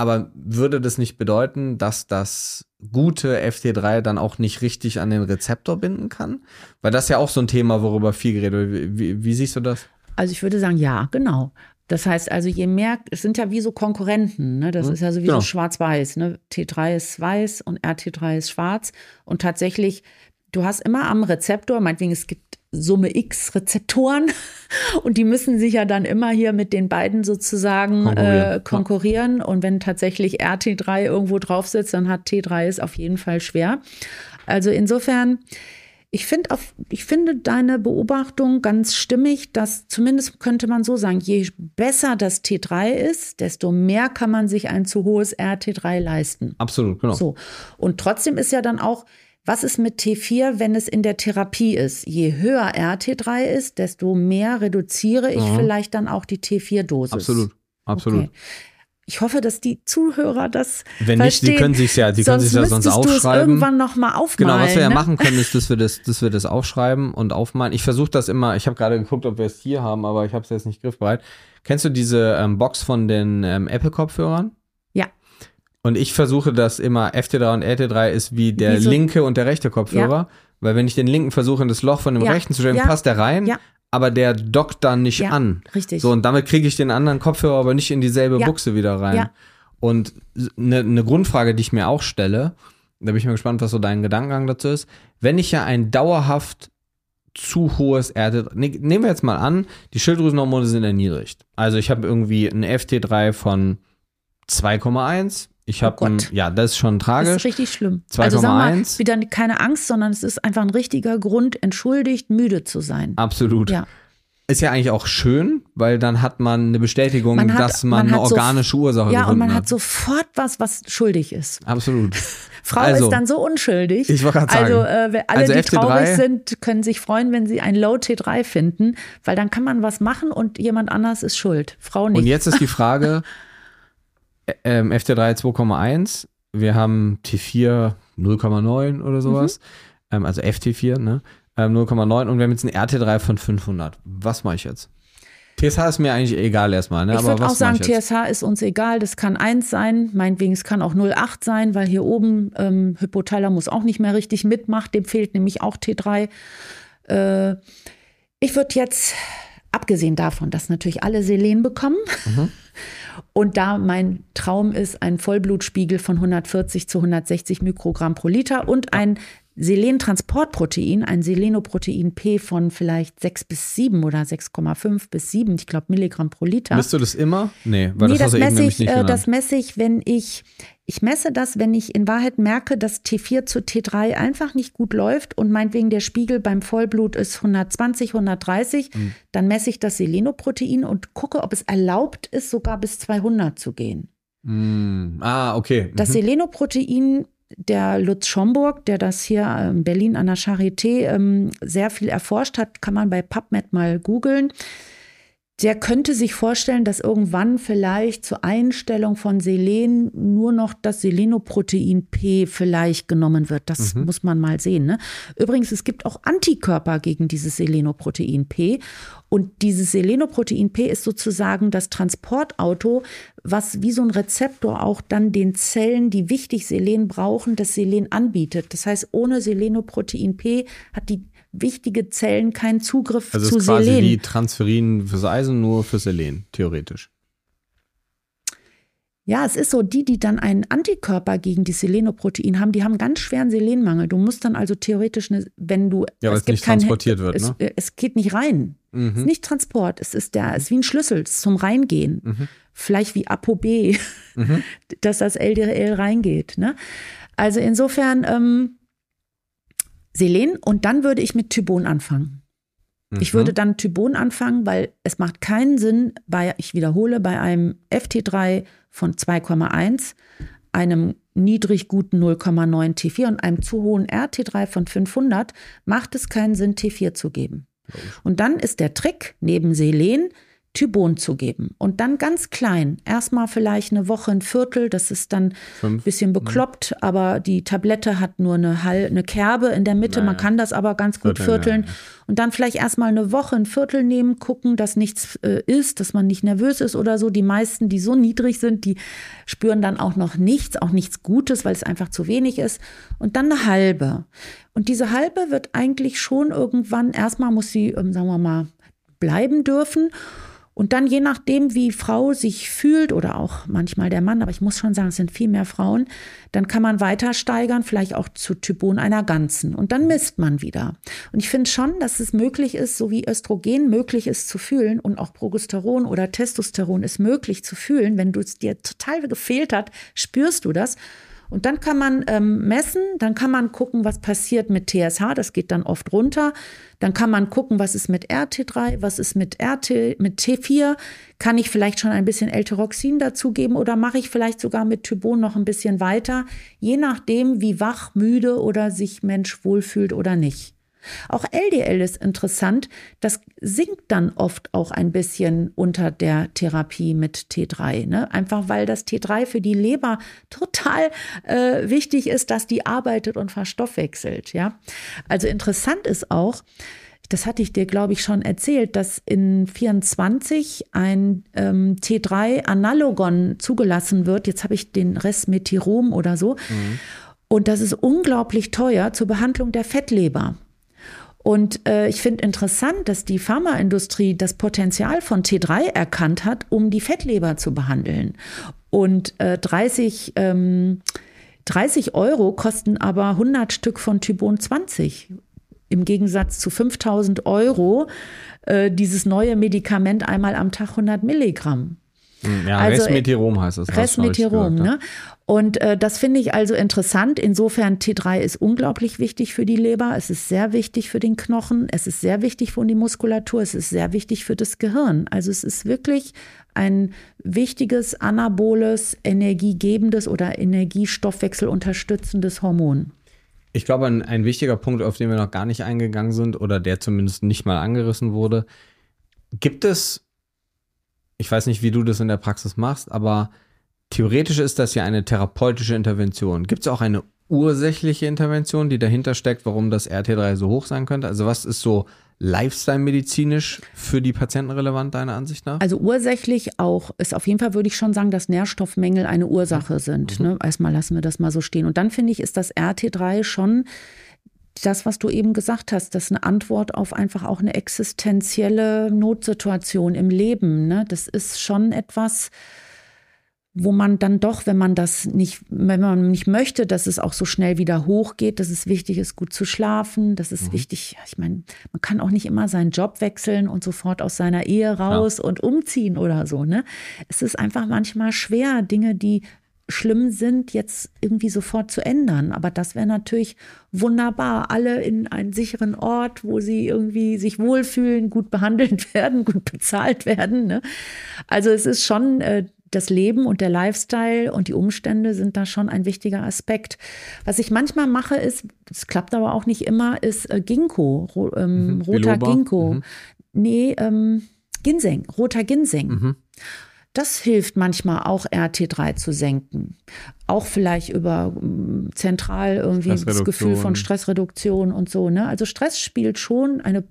Aber würde das nicht bedeuten, dass das gute FT3 dann auch nicht richtig an den Rezeptor binden kann? Weil das ist ja auch so ein Thema, worüber viel geredet wird. Wie siehst du das? Also ich würde sagen, ja, genau. Das heißt also, je mehr, es sind ja wie so Konkurrenten, ne? Das ist ja sowieso schwarz-weiß. Ne? T3 ist weiß und RT3 ist schwarz. Und tatsächlich, du hast immer am Rezeptor, meinetwegen, es gibt Summe X Rezeptoren und die müssen sich ja dann immer hier mit den beiden sozusagen konkurrieren. Und wenn tatsächlich RT3 irgendwo drauf sitzt, dann hat T3 es auf jeden Fall schwer. Also insofern, ich finde deine Beobachtung ganz stimmig, dass zumindest könnte man so sagen, je besser das T3 ist, desto mehr kann man sich ein zu hohes RT3 leisten. Absolut, genau. So. Und trotzdem ist ja dann auch, was ist mit T4, wenn es in der Therapie ist? Je höher RT3 ist, desto mehr reduziere ich vielleicht dann auch die T4-Dosis. Absolut, absolut. Okay. Ich hoffe, dass die Zuhörer das Wenn verstehen. Nicht, die können sich ja sonst aufschreiben. Du es irgendwann noch mal aufmalen. Genau, was wir ja machen können, ist, dass wir das aufschreiben und aufmalen. Ich versuche das immer, ich habe gerade geguckt, ob wir es hier haben, aber ich habe es jetzt nicht griffbereit. Kennst du diese Box von den Apple-Kopfhörern? Ja. Und ich versuche das immer, FT3 und RT3 ist wie der linke und der rechte Kopfhörer. Weil wenn ich den linken versuche, in das Loch von dem rechten zu stellen, passt der rein. Ja. Aber der dockt dann nicht an. Richtig. So, und damit kriege ich den anderen Kopfhörer aber nicht in dieselbe Buchse wieder rein. Ja. Und eine Grundfrage, die ich mir auch stelle, da bin ich mal gespannt, was so dein Gedankengang dazu ist. Wenn ich ja ein dauerhaft zu hohes nehmen wir jetzt mal an, die Schilddrüsenhormone sind erniedrigt. Also ich habe irgendwie ein FT3 von 2,1. Ich habe das ist schon tragisch. Das ist richtig schlimm. 2,1. Also sag mal, wieder keine Angst, sondern es ist einfach ein richtiger Grund, entschuldigt, müde zu sein. Absolut. Ja. Ist ja eigentlich auch schön, weil dann hat man eine Bestätigung, dass man eine organische Ursache gefunden hat. Ja, und man hat sofort was schuldig ist. Absolut. Frau ist dann so unschuldig. Ich wollte gerade sagen. Alle, die FT3, traurig sind, können sich freuen, wenn sie ein Low T3 finden, weil dann kann man was machen und jemand anders ist schuld. Frau nicht. Und jetzt ist die Frage, FT3 2,1, wir haben T4 0,9 oder sowas, also FT4, ne? 0,9 und wir haben jetzt ein RT3 von 500. Was mache ich jetzt? TSH ist mir eigentlich egal erstmal, ne? Ich würde auch sagen, TSH ist uns egal, das kann 1 sein, meinetwegen es kann auch 0,8 sein, weil hier oben Hypothalamus auch nicht mehr richtig mitmacht, dem fehlt nämlich auch T3. Ich würde jetzt, abgesehen davon, dass natürlich alle Selen bekommen, und da mein Traum ist, ein Vollblutspiegel von 140 zu 160 Mikrogramm pro Liter und ein Selentransportprotein, ein Selenoprotein P von vielleicht 6 bis 7 oder 6,5 bis 7, ich glaube Milligramm pro Liter. Misst du das immer? Nee, weil das messe ich, wenn ich messe das, wenn ich in Wahrheit merke, dass T4 zu T3 einfach nicht gut läuft und meinetwegen der Spiegel beim Vollblut ist 120, 130, dann messe ich das Selenoprotein und gucke, ob es erlaubt ist, sogar bis 200 zu gehen. Okay. Das Selenoprotein, der Lutz Schomburg, der das hier in Berlin an der Charité sehr viel erforscht hat, kann man bei PubMed mal googeln. Der könnte sich vorstellen, dass irgendwann vielleicht zur Einstellung von Selen nur noch das Selenoprotein P vielleicht genommen wird. Das muss man mal sehen. Ne? Übrigens, es gibt auch Antikörper gegen dieses Selenoprotein P. Und dieses Selenoprotein P ist sozusagen das Transportauto, was wie so ein Rezeptor auch dann den Zellen, die wichtig Selen brauchen, das Selen anbietet. Das heißt, ohne Selenoprotein P hat die wichtige Zellen keinen Zugriff zu Selen. Also es ist quasi wie Transferin fürs Eisen, nur für Selen, theoretisch. Ja, es ist so, die dann einen Antikörper gegen die Selenoprotein haben, die haben ganz schweren Selenmangel. Du musst dann also theoretisch, wenn du... Ja, weil es nicht transportiert wird, ne? Es geht nicht rein. Es ist nicht Transport, es ist wie ein Schlüssel, es ist zum Reingehen. Vielleicht wie ApoB, dass das LDL reingeht. Ne? Also insofern... Selen und dann würde ich mit Thybon anfangen. Ich würde dann Thybon anfangen, weil es macht keinen Sinn, ich wiederhole, bei einem FT3 von 2,1, einem niedrig guten 0,9 T4 und einem zu hohen RT3 von 500 macht es keinen Sinn, T4 zu geben. Und dann ist der Trick, neben Selen Thybon zu geben. Und dann ganz klein, erstmal vielleicht eine Woche, ein Viertel, das ist dann ein bisschen bekloppt, aber die Tablette hat nur eine Kerbe in der Mitte, man kann das aber ganz gut vierteln. Ja. Und dann vielleicht erstmal eine Woche, ein Viertel nehmen, gucken, dass nichts ist, dass man nicht nervös ist oder so. Die meisten, die so niedrig sind, die spüren dann auch noch nichts, auch nichts Gutes, weil es einfach zu wenig ist. Und dann eine halbe. Und diese halbe wird eigentlich schon irgendwann, erstmal muss sie, sagen wir mal, bleiben dürfen. Und dann je nachdem, wie Frau sich fühlt oder auch manchmal der Mann, aber ich muss schon sagen, es sind viel mehr Frauen, dann kann man weiter steigern, vielleicht auch zu Thybon einer ganzen. Und dann misst man wieder. Und ich finde schon, dass es möglich ist, so wie Östrogen möglich ist zu fühlen und auch Progesteron oder Testosteron ist möglich zu fühlen. Wenn es dir total gefehlt hat, spürst du das. Und dann kann man messen, dann kann man gucken, was passiert mit TSH, das geht dann oft runter. Dann kann man gucken, was ist mit RT3, was ist mit T4. Kann ich vielleicht schon ein bisschen L-Tyroxin dazugeben oder mache ich vielleicht sogar mit Thybon noch ein bisschen weiter, je nachdem, wie wach, müde oder sich Mensch wohlfühlt oder nicht. Auch LDL ist interessant, das sinkt dann oft auch ein bisschen unter der Therapie mit T3, ne? Einfach weil das T3 für die Leber total wichtig ist, dass die arbeitet und verstoffwechselt. Ja? Also interessant ist auch, das hatte ich dir, glaube ich, schon erzählt, dass in 24 ein T3-Analogon zugelassen wird. Jetzt habe ich den Resmetirom oder so. Mhm. Und das ist unglaublich teuer zur Behandlung der Fettleber. Und ich finde interessant, dass die Pharmaindustrie das Potenzial von T3 erkannt hat, um die Fettleber zu behandeln. Und 30 € kosten aber 100 Stück von Thybon 20. Im Gegensatz zu 5.000 € dieses neue Medikament einmal am Tag 100 Milligramm. Ja, also, Resmetirom heißt es. Resmetirom, ne? Und das finde ich also interessant. Insofern, T3 ist unglaublich wichtig für die Leber. Es ist sehr wichtig für den Knochen. Es ist sehr wichtig für die Muskulatur. Es ist sehr wichtig für das Gehirn. Also es ist wirklich ein wichtiges, anaboles, energiegebendes oder Energiestoffwechsel unterstützendes Hormon. Ich glaube, ein wichtiger Punkt, auf den wir noch gar nicht eingegangen sind oder der zumindest nicht mal angerissen wurde, gibt es, ich weiß nicht, wie du das in der Praxis machst, aber theoretisch ist das ja eine therapeutische Intervention. Gibt es auch eine ursächliche Intervention, die dahinter steckt, warum das RT3 so hoch sein könnte? Also was ist so lifestyle-medizinisch für die Patienten relevant, deiner Ansicht nach? Also ursächlich auch, ist auf jeden Fall, würde ich schon sagen, dass Nährstoffmängel eine Ursache sind. Ne? Erstmal lassen wir das mal so stehen. Und dann finde ich, ist das RT3 schon das, was du eben gesagt hast, das ist eine Antwort auf einfach auch eine existenzielle Notsituation im Leben. Ne? Das ist schon etwas, wo man dann doch, wenn man nicht möchte, dass es auch so schnell wieder hochgeht, dass es wichtig ist, gut zu schlafen, das ist wichtig, ich meine, man kann auch nicht immer seinen Job wechseln und sofort aus seiner Ehe raus und umziehen oder so, ne? Es ist einfach manchmal schwer, Dinge, die schlimm sind, jetzt irgendwie sofort zu ändern. Aber das wäre natürlich wunderbar. Alle in einen sicheren Ort, wo sie irgendwie sich wohlfühlen, gut behandelt werden, gut bezahlt werden, ne? Also es ist schon das Leben und der Lifestyle und die Umstände sind da schon ein wichtiger Aspekt. Was ich manchmal mache ist, das klappt aber auch nicht immer, ist Ginkgo, roter Ginkgo. Nee, Ginseng, roter Ginseng. Das hilft manchmal auch RT3 zu senken. Auch vielleicht über zentral irgendwie das Gefühl von Stressreduktion und so, ne? Also Stress spielt schon eine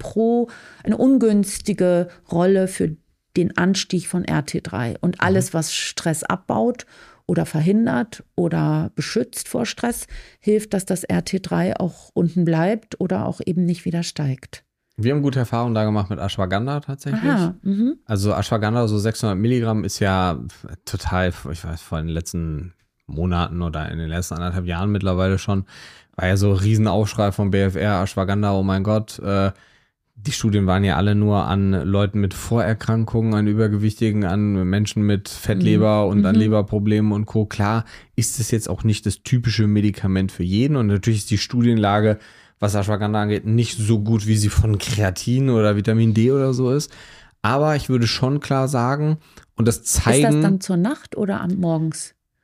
ungünstige Rolle für den Anstieg von RT3. Und alles, was Stress abbaut oder verhindert oder beschützt vor Stress, hilft, dass das RT3 auch unten bleibt oder auch eben nicht wieder steigt. Wir haben gute Erfahrungen da gemacht mit Ashwagandha tatsächlich. Aha, also Ashwagandha, so 600 Milligramm ist ja total, ich weiß, vor den letzten Monaten oder in den letzten 1,5 Jahren mittlerweile schon, war ja so ein Riesenaufschrei vom BFR, Ashwagandha, oh mein Gott, die Studien waren ja alle nur an Leuten mit Vorerkrankungen, an Übergewichtigen, an Menschen mit Fettleber und an Leberproblemen und Co. Klar ist es jetzt auch nicht das typische Medikament für jeden und natürlich ist die Studienlage, was Ashwagandha angeht, nicht so gut, wie sie von Kreatin oder Vitamin D oder so ist. Aber ich würde schon klar sagen, und das zeigen... Ist das dann zur Nacht oder morgens?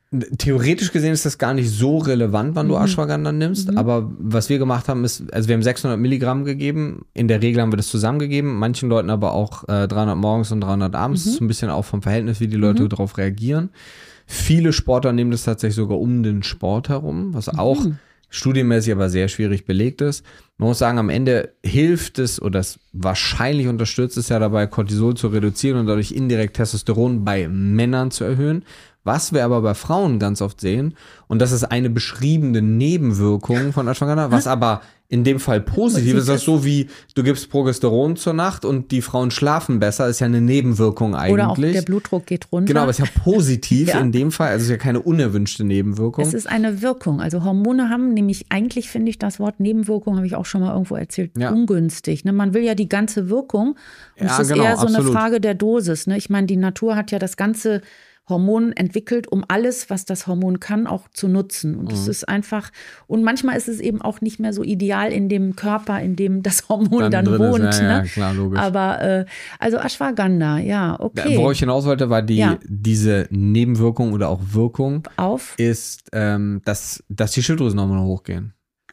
Theoretisch gesehen ist das gar nicht so relevant, wann du Ashwagandha nimmst, aber was wir gemacht haben ist, also wir haben 600 Milligramm gegeben, in der Regel haben wir das zusammengegeben, manchen Leuten aber auch 300 morgens und 300 abends, so ein bisschen auch vom Verhältnis, wie die Leute darauf reagieren. Viele Sportler nehmen das tatsächlich sogar um den Sport herum, was auch studienmäßig aber sehr schwierig belegt ist. Man muss sagen, am Ende hilft es oder es wahrscheinlich unterstützt es ja dabei, Cortisol zu reduzieren und dadurch indirekt Testosteron bei Männern zu erhöhen. Was wir aber bei Frauen ganz oft sehen, und das ist eine beschriebene Nebenwirkung von Ashwagandha, was aber in dem Fall positiv ist, das ist so wie, du gibst Progesteron zur Nacht und die Frauen schlafen besser, ist ja eine Nebenwirkung eigentlich. Oder auch der Blutdruck geht runter. Genau, aber ist ja positiv in dem Fall, also ist ja keine unerwünschte Nebenwirkung. Es ist eine Wirkung, also Hormone haben nämlich, eigentlich finde ich das Wort Nebenwirkung, habe ich auch schon mal irgendwo erzählt, ungünstig. Ne? Man will ja die ganze Wirkung und es ist eher so eine Frage der Dosis. Ne? Ich meine, die Natur hat ja das ganze Hormon entwickelt, um alles, was das Hormon kann, auch zu nutzen. Und es ist einfach, und manchmal ist es eben auch nicht mehr so ideal in dem Körper, in dem das Hormon dann wohnt. Ist, ja, klar, logisch. Aber, also Ashwagandha, ja, okay. Worauf ich hinaus wollte, war diese Nebenwirkung oder auch Wirkung ist, dass die Schilddrüsenhormone hochgehen.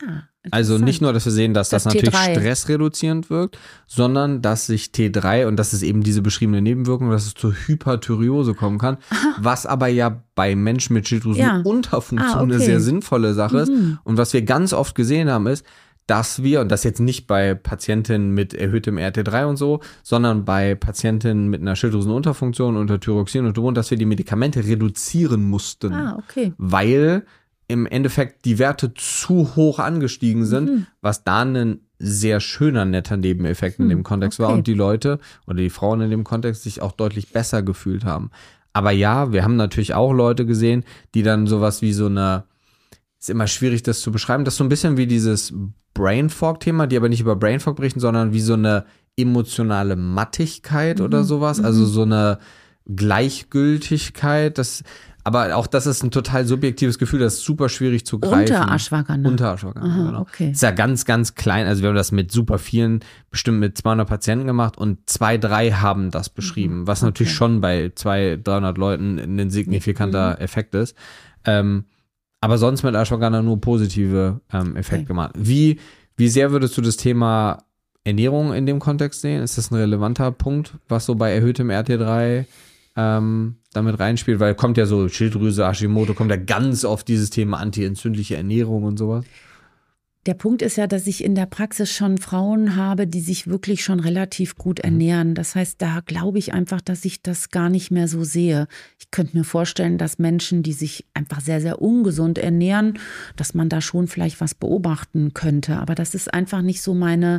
Also nicht nur, dass wir sehen, dass das natürlich T3 stressreduzierend wirkt, sondern dass sich T3, und das ist eben diese beschriebene Nebenwirkung, dass es zur Hyperthyreose kommen kann, was aber ja bei Menschen mit Schilddrüsenunterfunktion eine sehr sinnvolle Sache ist. Und was wir ganz oft gesehen haben, ist, dass wir, und das jetzt nicht bei Patientinnen mit erhöhtem RT3 und so, sondern bei Patientinnen mit einer Schilddrüsenunterfunktion unter Thyroxin und Hormon, dass wir die Medikamente reduzieren mussten. Weil im Endeffekt die Werte zu hoch angestiegen sind, was da ein sehr schöner, netter Nebeneffekt in dem Kontext war und die Leute oder die Frauen in dem Kontext sich auch deutlich besser gefühlt haben. Aber ja, wir haben natürlich auch Leute gesehen, die dann sowas wie so eine, ist immer schwierig das zu beschreiben, das ist so ein bisschen wie dieses Brain Fog-Thema, die aber nicht über Brain Fog berichten, sondern wie so eine emotionale Mattigkeit oder sowas, also so eine Gleichgültigkeit, aber auch das ist ein total subjektives Gefühl, das ist super schwierig zu greifen. Unter Ashwagandha, genau. Okay. Ist ja ganz, ganz klein. Also wir haben das mit super vielen, bestimmt mit 200 Patienten gemacht und 2, 3 haben das beschrieben, was natürlich schon bei 200, 300 Leuten ein signifikanter Effekt ist. Aber sonst mit Ashwagandha nur positive Effekte gemacht. Wie sehr würdest du das Thema Ernährung in dem Kontext sehen? Ist das ein relevanter Punkt, was so bei erhöhtem RT3 damit reinspielt, weil kommt ja so Schilddrüse, Hashimoto, kommt ja ganz oft dieses Thema antientzündliche Ernährung und sowas. Der Punkt ist ja, dass ich in der Praxis schon Frauen habe, die sich wirklich schon relativ gut ernähren. Das heißt, da glaube ich einfach, dass ich das gar nicht mehr so sehe. Ich könnte mir vorstellen, dass Menschen, die sich einfach sehr, sehr ungesund ernähren, dass man da schon vielleicht was beobachten könnte. Aber das ist einfach nicht so meine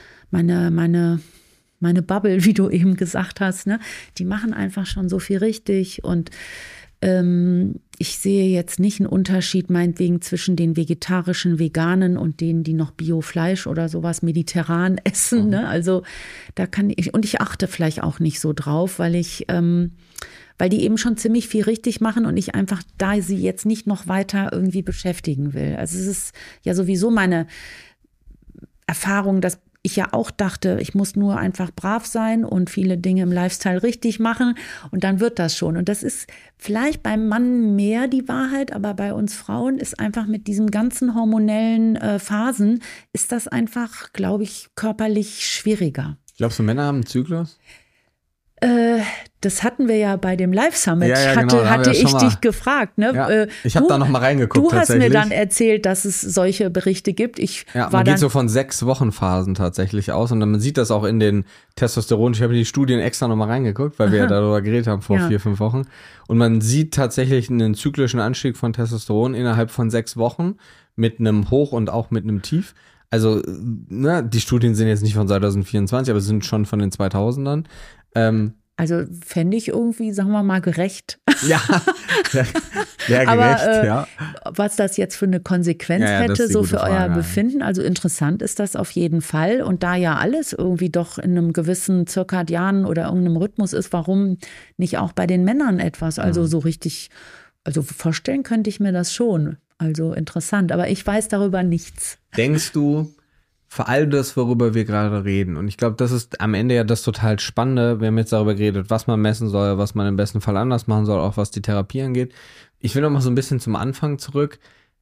Bubble, wie du eben gesagt hast, ne? Die machen einfach schon so viel richtig und ich sehe jetzt nicht einen Unterschied meinetwegen zwischen den vegetarischen Veganen und denen, die noch Biofleisch oder sowas mediterran essen, ne? Also da kann ich, und ich achte vielleicht auch nicht so drauf, weil die eben schon ziemlich viel richtig machen und ich einfach da sie jetzt nicht noch weiter irgendwie beschäftigen will. Also es ist ja sowieso meine Erfahrung, dass ich ja auch dachte, ich muss nur einfach brav sein und viele Dinge im Lifestyle richtig machen und dann wird das schon. Und das ist vielleicht beim Mann mehr die Wahrheit, aber bei uns Frauen ist einfach mit diesen ganzen hormonellen Phasen, ist das einfach, glaube ich, körperlich schwieriger. Glaubst du, Männer haben einen Zyklus? Das hatten wir ja bei dem Live Summit, genau, hatte ich dich gefragt. Ne? Ja, ich habe da noch mal reingeguckt. Du hast mir dann erzählt, dass es solche Berichte gibt. Man geht so von 6 Wochenphasen tatsächlich aus und man sieht das auch in den Testosteron. Ich habe in die Studien extra noch mal reingeguckt, weil wir ja darüber geredet haben vor 4, 5 Wochen. Und man sieht tatsächlich einen zyklischen Anstieg von Testosteron innerhalb von 6 Wochen mit einem Hoch und auch mit einem Tief. Also ne, die Studien sind jetzt nicht von 2024, aber sind schon von den 2000ern. Also fände ich irgendwie, sagen wir mal, gerecht. Ja, gerecht, aber, ja. Was das jetzt für eine Konsequenz hätte, so für euer Befinden, also interessant ist das auf jeden Fall. Und da ja alles irgendwie doch in einem gewissen zirkadianen oder irgendeinem Rhythmus ist, warum nicht auch bei den Männern etwas? Also so richtig, also vorstellen könnte ich mir das schon. Also interessant, aber ich weiß darüber nichts. Denkst du, für all das, worüber wir gerade reden. Und ich glaube, das ist am Ende ja das total Spannende. Wir haben jetzt darüber geredet, was man messen soll, was man im besten Fall anders machen soll, auch was die Therapie angeht. Ich will noch mal so ein bisschen zum Anfang zurück.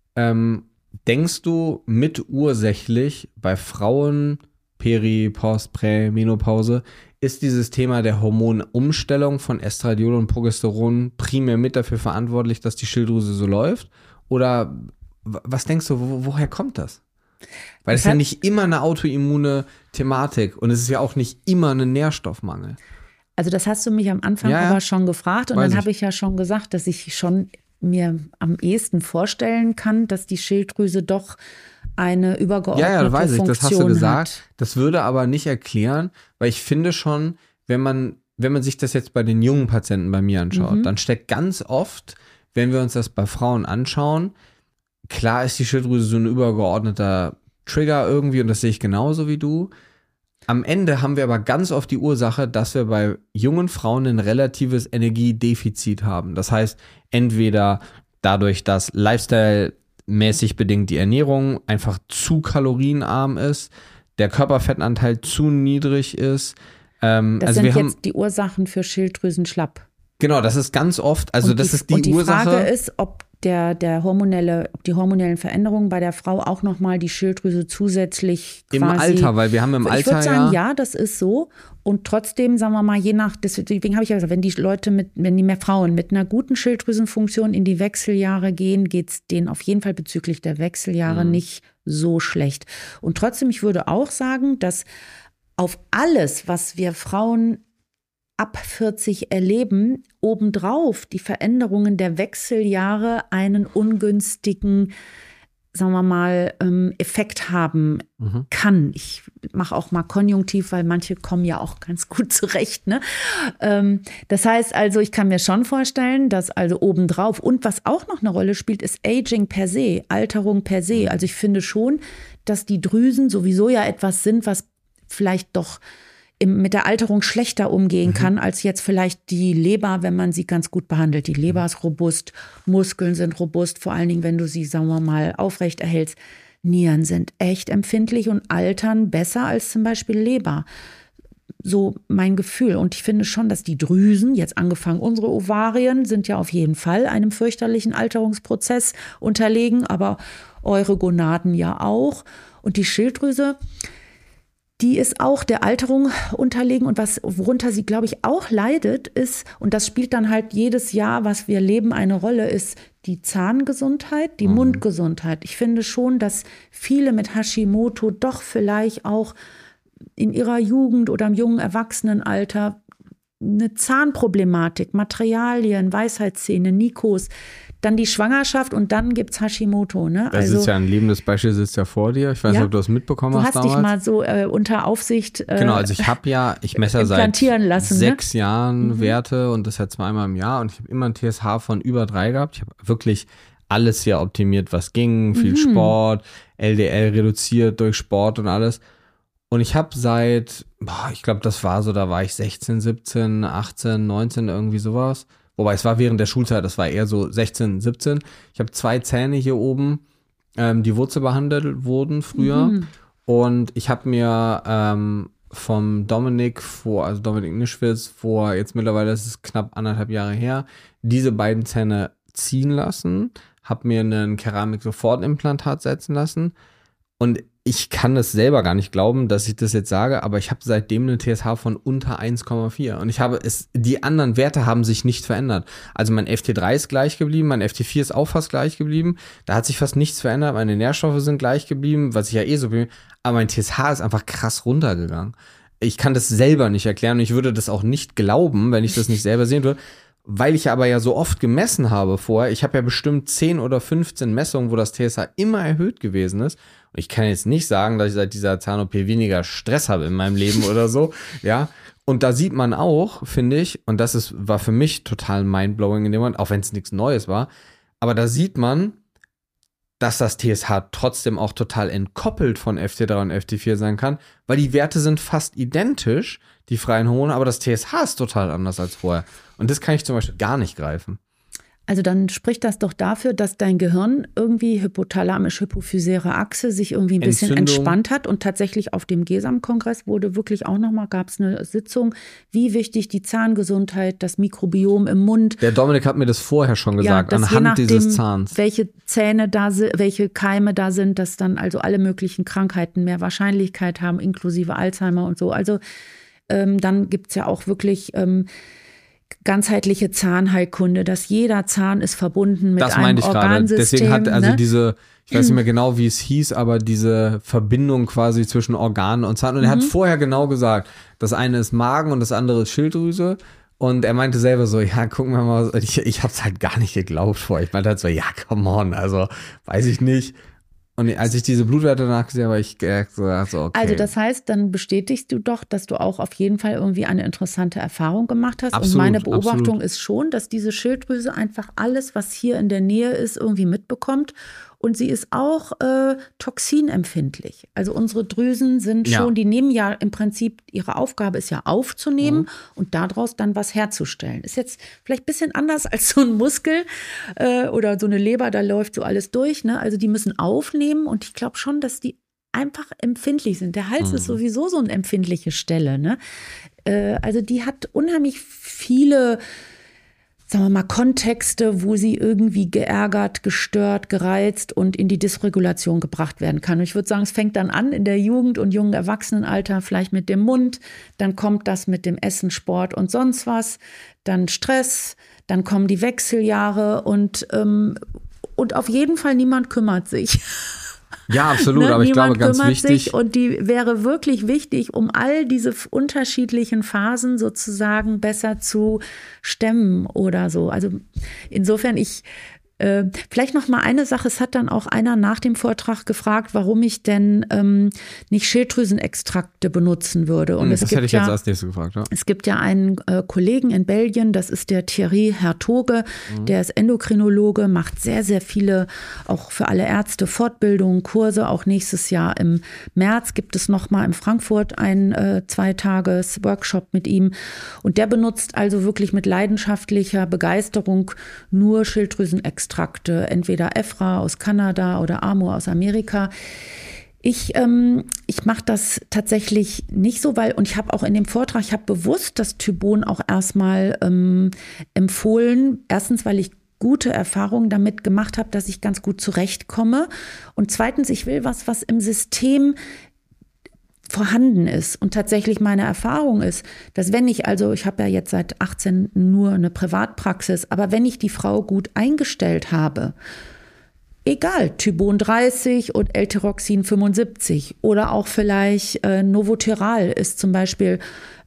Denkst du mitursächlich bei Frauen, Peri-, Post-, Prä-, Menopause, ist dieses Thema der Hormonumstellung von Estradiol und Progesteron primär mit dafür verantwortlich, dass die Schilddrüse so läuft? Oder was denkst du, woher kommt das? Weil es ist ja nicht immer eine autoimmune Thematik und es ist ja auch nicht immer ein Nährstoffmangel. Also das hast du mich am Anfang aber schon gefragt und dann habe ich ja schon gesagt, dass ich schon mir am ehesten vorstellen kann, dass die Schilddrüse doch eine übergeordnete Funktion hat. Ja, das hast du gesagt. Das würde aber nicht erklären, weil ich finde schon, wenn man sich das jetzt bei den jungen Patienten bei mir anschaut, dann steckt ganz oft, wenn wir uns das bei Frauen anschauen, klar ist die Schilddrüse so ein übergeordneter Trigger irgendwie und das sehe ich genauso wie du. Am Ende haben wir aber ganz oft die Ursache, dass wir bei jungen Frauen ein relatives Energiedefizit haben. Das heißt, entweder dadurch, dass Lifestyle-mäßig bedingt die Ernährung einfach zu kalorienarm ist, der Körperfettanteil zu niedrig ist. Das sind jetzt die Ursachen für Schilddrüsenschlapp. Genau, das ist ganz oft, also das ist die Ursache. Und die Frage ist, ob die hormonellen Veränderungen bei der Frau auch nochmal die Schilddrüse zusätzlich quasi. Im Alter, weil wir haben im Alter Ich würde sagen, ja, das ist so. Und trotzdem, sagen wir mal, deswegen habe ich ja gesagt, wenn die mehr Frauen mit einer guten Schilddrüsenfunktion in die Wechseljahre gehen, geht es denen auf jeden Fall bezüglich der Wechseljahre nicht so schlecht. Und trotzdem, ich würde auch sagen, dass auf alles, was wir Frauen ab 40 erleben, obendrauf die Veränderungen der Wechseljahre einen ungünstigen, sagen wir mal, Effekt haben kann. Ich mache auch mal Konjunktiv, weil manche kommen ja auch ganz gut zurecht. Ne? Das heißt also, ich kann mir schon vorstellen, dass also obendrauf und was auch noch eine Rolle spielt, ist Aging per se, Alterung per se. Also ich finde schon, dass die Drüsen sowieso ja etwas sind, was vielleicht doch mit der Alterung schlechter umgehen kann, als jetzt vielleicht die Leber, wenn man sie ganz gut behandelt. Die Leber ist robust, Muskeln sind robust, vor allen Dingen, wenn du sie, sagen wir mal, aufrecht erhältst. Nieren sind echt empfindlich und altern besser als zum Beispiel Leber. So mein Gefühl. Und ich finde schon, dass die Drüsen, jetzt angefangen unsere Ovarien, sind ja auf jeden Fall einem fürchterlichen Alterungsprozess unterlegen, aber eure Gonaden ja auch. Und die Schilddrüse, die ist auch der Alterung unterlegen und worunter sie, glaube ich, auch leidet, ist, und das spielt dann halt jedes Jahr, was wir leben, eine Rolle, ist die Zahngesundheit, die Mundgesundheit. Ich finde schon, dass viele mit Hashimoto doch vielleicht auch in ihrer Jugend oder im jungen Erwachsenenalter eine Zahnproblematik, Materialien, Weisheitszähne, Nikos, dann die Schwangerschaft und dann gibt es Hashimoto. Ne? Das ist ja ein lebendes Beispiel, sitzt ja vor dir. Ich weiß nicht, ob du das mitbekommen hast damals. Du hast dich mal so unter Aufsicht genau, also ich messe ja seit 6 Jahren Werte und das ja zweimal im Jahr und ich habe immer ein TSH von über 3 gehabt. Ich habe wirklich alles hier optimiert, was ging, viel Sport, LDL reduziert durch Sport und alles. Und ich habe seit, ich glaube, das war so, da war ich 16, 17, 18, 19, irgendwie sowas. Wobei es war während der Schulzeit, das war eher so 16, 17. Ich habe 2 Zähne hier oben, die Wurzel behandelt wurden früher. Und ich habe mir vom Dominik Nischwitz vor, jetzt mittlerweile ist es knapp 1,5 Jahre her, diese beiden Zähne ziehen lassen, habe mir ein Keramik-Sofortimplantat setzen lassen. Und ich kann es selber gar nicht glauben, dass ich das jetzt sage, aber ich habe seitdem eine TSH von unter 1,4 und die anderen Werte haben sich nicht verändert. Also mein FT3 ist gleich geblieben, mein FT4 ist auch fast gleich geblieben, da hat sich fast nichts verändert, meine Nährstoffe sind gleich geblieben, was ich ja so bin, aber mein TSH ist einfach krass runtergegangen. Ich kann das selber nicht erklären und ich würde das auch nicht glauben, wenn ich das nicht selber sehen würde. Weil ich aber ja so oft gemessen habe vorher, ich habe ja bestimmt 10 oder 15 Messungen, wo das TSH immer erhöht gewesen ist. Und ich kann jetzt nicht sagen, dass ich seit dieser Zahn-OP weniger Stress habe in meinem Leben oder so, ja. Und da sieht man auch, finde ich, und das war für mich total mindblowing in dem Moment, auch wenn es nichts Neues war, aber da sieht man, dass das TSH trotzdem auch total entkoppelt von FT3 und FT4 sein kann, weil die Werte sind fast identisch, die freien Hormone, aber das TSH ist total anders als vorher. Und das kann ich zum Beispiel gar nicht greifen. Also dann spricht das doch dafür, dass dein Gehirn irgendwie hypothalamisch-hypophysäre Achse sich irgendwie ein bisschen entspannt hat und tatsächlich auf dem GESAM-Kongress wurde wirklich auch nochmal, gab es eine Sitzung, wie wichtig die Zahngesundheit, das Mikrobiom im Mund. Der Dominik hat mir das vorher schon gesagt, anhand dieses Zahns. Welche Zähne da sind, welche Keime da sind, dass dann also alle möglichen Krankheiten mehr Wahrscheinlichkeit haben, inklusive Alzheimer und so. Also dann gibt es ja auch wirklich ganzheitliche Zahnheilkunde, dass jeder Zahn ist verbunden mit einem Organsystem. Deswegen hat also diese, ich weiß nicht mehr genau, wie es hieß, aber diese Verbindung quasi zwischen Organen und Zahn. Und er hat vorher genau gesagt, das eine ist Magen und das andere ist Schilddrüse. Und er meinte selber so, ja, gucken wir mal, ich hab's halt gar nicht geglaubt vorher. Ich meinte halt so, ja, come on, also weiß ich nicht. Und als ich diese Blutwerte danach gesehen habe, habe ich gesagt, so, okay. Also das heißt, dann bestätigst du doch, dass du auch auf jeden Fall irgendwie eine interessante Erfahrung gemacht hast. Absolut, und meine Beobachtung ist schon, dass diese Schilddrüse einfach alles, was hier in der Nähe ist, irgendwie mitbekommt. Und sie ist auch toxinempfindlich. Also unsere Drüsen sind schon, die nehmen ja im Prinzip, ihre Aufgabe ist ja aufzunehmen und daraus dann was herzustellen. Ist jetzt vielleicht ein bisschen anders als so ein Muskel oder so eine Leber, da läuft so alles durch. Ne? Also die müssen aufnehmen und ich glaube schon, dass die einfach empfindlich sind. Der Hals ist sowieso so eine empfindliche Stelle. Ne? Also die hat unheimlich viele, sagen wir mal, Kontexte, wo sie irgendwie geärgert, gestört, gereizt und in die Dysregulation gebracht werden kann. Und ich würde sagen, es fängt dann an in der Jugend und jungen Erwachsenenalter, vielleicht mit dem Mund, dann kommt das mit dem Essen, Sport und sonst was, dann Stress, dann kommen die Wechseljahre und auf jeden Fall niemand kümmert sich. Ja, absolut, aber ich glaube, ganz wichtig. Sich und die wäre wirklich wichtig, um all diese unterschiedlichen Phasen sozusagen besser zu stemmen oder so. Also insofern, vielleicht noch mal eine Sache, es hat dann auch einer nach dem Vortrag gefragt, warum ich denn nicht Schilddrüsenextrakte benutzen würde. Und das hätte ich jetzt als nächstes gefragt. Ja. Es gibt ja einen Kollegen in Belgien, das ist der Thierry Hertoge, der ist Endokrinologe, macht sehr, sehr viele, auch für alle Ärzte, Fortbildungen, Kurse. Auch nächstes Jahr im März gibt es noch mal in Frankfurt einen 2-Tages-Workshop mit ihm. Und der benutzt also wirklich mit leidenschaftlicher Begeisterung nur Schilddrüsenextrakte. Entweder Ephra aus Kanada oder Amur aus Amerika. Ich mache das tatsächlich nicht so, und ich habe auch in dem Vortrag, ich habe bewusst das Thybon auch erstmal empfohlen. Erstens, weil ich gute Erfahrungen damit gemacht habe, dass ich ganz gut zurechtkomme. Und zweitens, ich will was im System vorhanden ist. Und tatsächlich meine Erfahrung ist, dass wenn ich habe ja jetzt seit 18 nur eine Privatpraxis, aber wenn ich die Frau gut eingestellt habe, egal, Thybon 30 und L-Tyroxin 75 oder auch vielleicht Novoteral ist zum Beispiel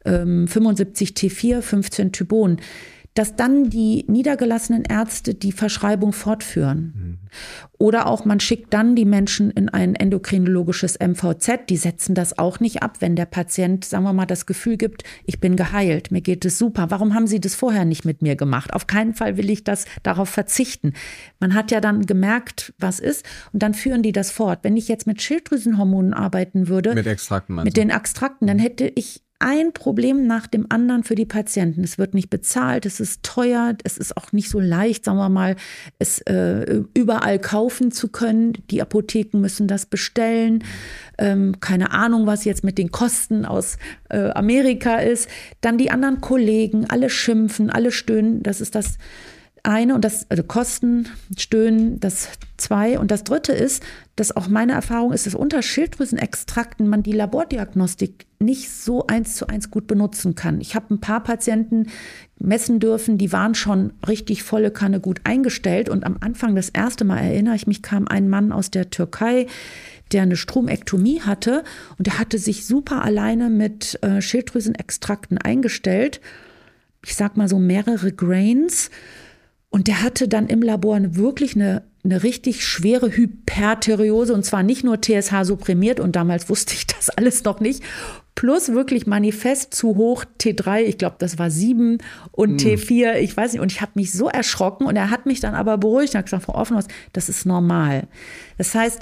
75 T4, 15 Thybon, dass dann die niedergelassenen Ärzte die Verschreibung fortführen. Oder auch man schickt dann die Menschen in ein endokrinologisches MVZ, die setzen das auch nicht ab, wenn der Patient, sagen wir mal, das Gefühl gibt, ich bin geheilt, mir geht es super. Warum haben Sie das vorher nicht mit mir gemacht? Auf keinen Fall will ich darauf verzichten. Man hat ja dann gemerkt, was ist, und dann führen die das fort. Wenn ich jetzt mit Schilddrüsenhormonen arbeiten würde, mit Extrakten, mit den Extrakten, dann hätte ich ein Problem nach dem anderen für die Patienten. Es wird nicht bezahlt, es ist teuer, es ist auch nicht so leicht, sagen wir mal, es überall kaufen zu können. Die Apotheken müssen das bestellen. Keine Ahnung, was jetzt mit den Kosten aus Amerika ist. Dann die anderen Kollegen, alle schimpfen, alle stöhnen. Das ist das eine, und also Kosten, Stöhnen, das 2. Und das 3. ist, dass auch meine Erfahrung ist, dass unter Schilddrüsenextrakten man die Labordiagnostik nicht so 1:1 gut benutzen kann. Ich habe ein paar Patienten messen dürfen, die waren schon richtig volle Kanne gut eingestellt. Und am Anfang, das erste Mal erinnere ich mich, kam ein Mann aus der Türkei, der eine Stromektomie hatte, und der hatte sich super alleine mit Schilddrüsenextrakten eingestellt. Ich sag mal so mehrere Grains. Und der hatte dann im Labor wirklich eine richtig schwere Hyperthyreose, und zwar nicht nur TSH supprimiert, und damals wusste ich das alles noch nicht, plus wirklich manifest zu hoch T3, ich glaube, das war 7 und T4, ich weiß nicht, und ich habe mich so erschrocken, und er hat mich dann aber beruhigt und hat gesagt, Frau Offenhaus, das ist normal. Das heißt,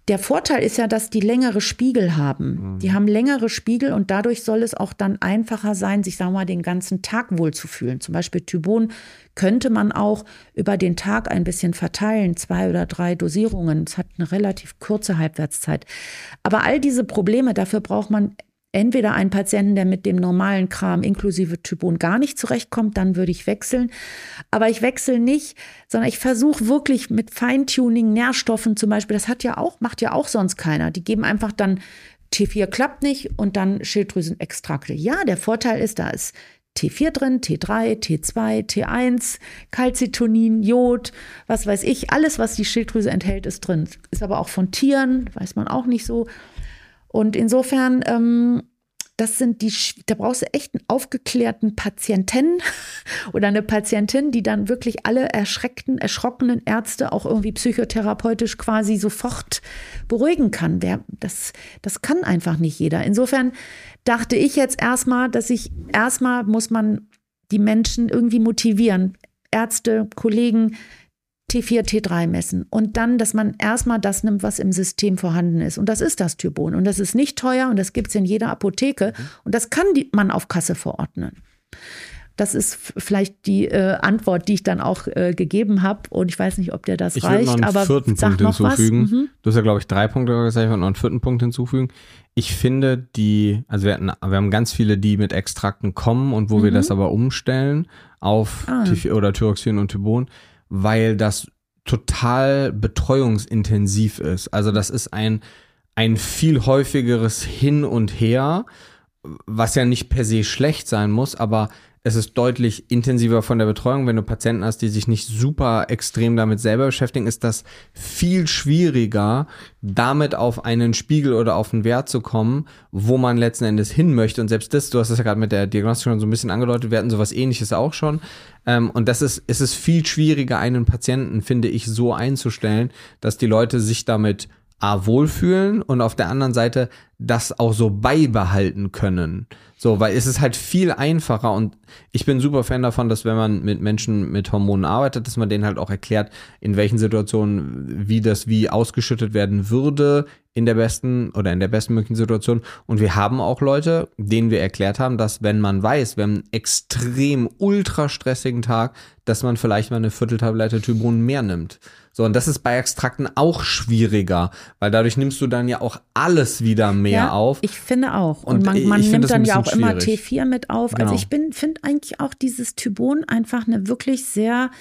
Der Vorteil ist ja, dass die längere Spiegel haben. Die haben längere Spiegel und dadurch soll es auch dann einfacher sein, sich, sagen wir mal, den ganzen Tag wohlzufühlen. Zum Beispiel Thybon könnte man auch über den Tag ein bisschen verteilen, 2 oder 3 Dosierungen. Es hat eine relativ kurze Halbwertszeit. Aber all diese Probleme, dafür braucht man entweder einen Patienten, der mit dem normalen Kram inklusive Thybon gar nicht zurechtkommt, dann würde ich wechseln. Aber ich wechsle nicht, sondern ich versuche wirklich mit Feintuning, Nährstoffen zum Beispiel, das macht ja auch sonst keiner. Die geben einfach dann T4 klappt nicht und dann Schilddrüsenextrakte. Ja, der Vorteil ist, da ist T4 drin, T3, T2, T1, Calcitonin, Jod, was weiß ich. Alles, was die Schilddrüse enthält, ist drin. Ist aber auch von Tieren, weiß man auch nicht so. Und insofern, da brauchst du echt einen aufgeklärten Patienten oder eine Patientin, die dann wirklich alle erschrockenen Ärzte auch irgendwie psychotherapeutisch quasi sofort beruhigen kann. Das kann einfach nicht jeder. Insofern dachte ich jetzt erstmal, muss man die Menschen irgendwie motivieren. Ärzte, Kollegen, T4, T3 messen und dann, dass man erstmal das nimmt, was im System vorhanden ist. Und das ist das Thybon. Und das ist nicht teuer und das gibt es in jeder Apotheke. Und das kann man auf Kasse verordnen. Das ist vielleicht die Antwort, die ich dann auch gegeben habe. Und ich weiß nicht, ob dir das reicht. Ich würde noch einen vierten Punkt hinzufügen. Du hast ja, glaube ich, 3 Punkte gesagt. Ich würde noch einen 4. Punkt hinzufügen. Ich finde wir haben ganz viele, die mit Extrakten kommen und wo wir das aber umstellen auf T4 oder Thyroxin und Thybon, weil das total betreuungsintensiv ist. Also das ist ein viel häufigeres Hin und Her, was ja nicht per se schlecht sein muss, aber es ist deutlich intensiver von der Betreuung. Wenn du Patienten hast, die sich nicht super extrem damit selber beschäftigen, ist das viel schwieriger, damit auf einen Spiegel oder auf einen Wert zu kommen, wo man letzten Endes hin möchte. Und selbst das, du hast es ja gerade mit der Diagnostik schon so ein bisschen angedeutet, wir hatten sowas Ähnliches auch schon. Und es ist viel schwieriger, einen Patienten, finde ich, so einzustellen, dass die Leute sich damit wohlfühlen und auf der anderen Seite das auch so beibehalten können. So, weil es ist halt viel einfacher und ich bin super Fan davon, dass wenn man mit Menschen mit Hormonen arbeitet, dass man denen halt auch erklärt, in welchen Situationen wie ausgeschüttet werden würde in der besten möglichen Situation. Und wir haben auch Leute, denen wir erklärt haben, dass wenn man weiß, wir haben einen extrem ultra stressigen Tag, dass man vielleicht mal eine Vierteltablette Thybon mehr nimmt. So, und das ist bei Extrakten auch schwieriger, weil dadurch nimmst du dann ja auch alles wieder mehr auf. Ich finde auch. Und man nimmt dann ja auch immer T4 mit auf. Genau. Also ich finde eigentlich auch dieses Thybon einfach eine wirklich sehr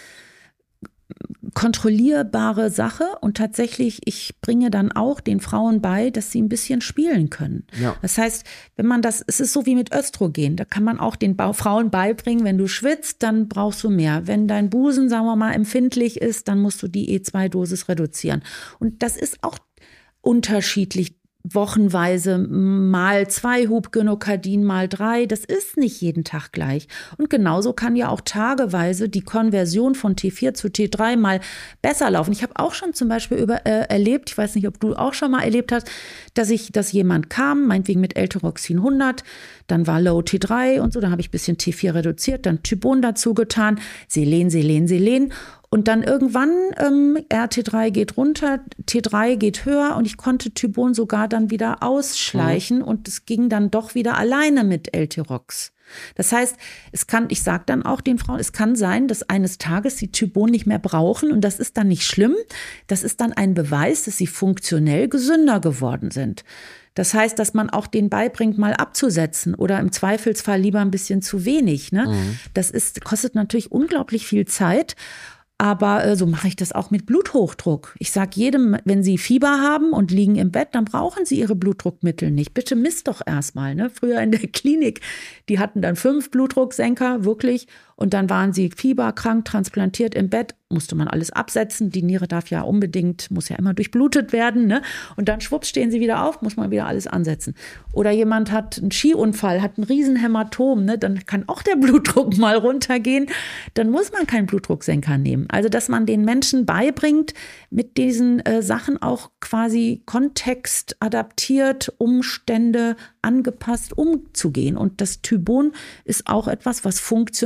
kontrollierbare Sache und tatsächlich, ich bringe dann auch den Frauen bei, dass sie ein bisschen spielen können. Ja. Das heißt, es ist so wie mit Östrogen, da kann man auch den Frauen beibringen, wenn du schwitzt, dann brauchst du mehr. Wenn dein Busen, sagen wir mal, empfindlich ist, dann musst du die E2-Dosis reduzieren. Und das ist auch unterschiedlich. Wochenweise mal 2 Hubgynokardin, mal 3, das ist nicht jeden Tag gleich. Und genauso kann ja auch tageweise die Konversion von T4 zu T3 mal besser laufen. Ich habe auch schon zum Beispiel erlebt, ich weiß nicht, ob du auch schon mal erlebt hast, dass jemand kam, meinetwegen mit L-Tyroxin 100, dann war Low T3 und so, dann habe ich ein bisschen T4 reduziert, dann Thybon dazu getan, Selen. Und dann irgendwann, RT3 geht runter, T3 geht höher und ich konnte Thybon sogar dann wieder ausschleichen und es ging dann doch wieder alleine mit L-Tyrox. Das heißt, ich sage dann auch den Frauen, es kann sein, dass eines Tages sie Thybon nicht mehr brauchen und das ist dann nicht schlimm. Das ist dann ein Beweis, dass sie funktionell gesünder geworden sind. Das heißt, dass man auch denen beibringt, mal abzusetzen oder im Zweifelsfall lieber ein bisschen zu wenig. Ne? Das kostet natürlich unglaublich viel Zeit. Aber so mache ich das auch mit Bluthochdruck. Ich sage jedem, wenn Sie Fieber haben und liegen im Bett, dann brauchen Sie Ihre Blutdruckmittel nicht. Bitte misst doch erstmal. Ne? Früher in der Klinik, die hatten dann 5 Blutdrucksenker, wirklich. Und dann waren sie fieberkrank, transplantiert im Bett, musste man alles absetzen. Die Niere muss ja immer durchblutet werden. Ne? Und dann schwupps stehen sie wieder auf, muss man wieder alles ansetzen. Oder jemand hat einen Skiunfall, hat ein Riesenhämatom, ne? Dann kann auch der Blutdruck mal runtergehen. Dann muss man keinen Blutdrucksenker nehmen. Also, dass man den Menschen beibringt, mit diesen Sachen auch quasi kontextadaptiert, Umstände angepasst umzugehen. Und das Thybon ist auch etwas, was funktionell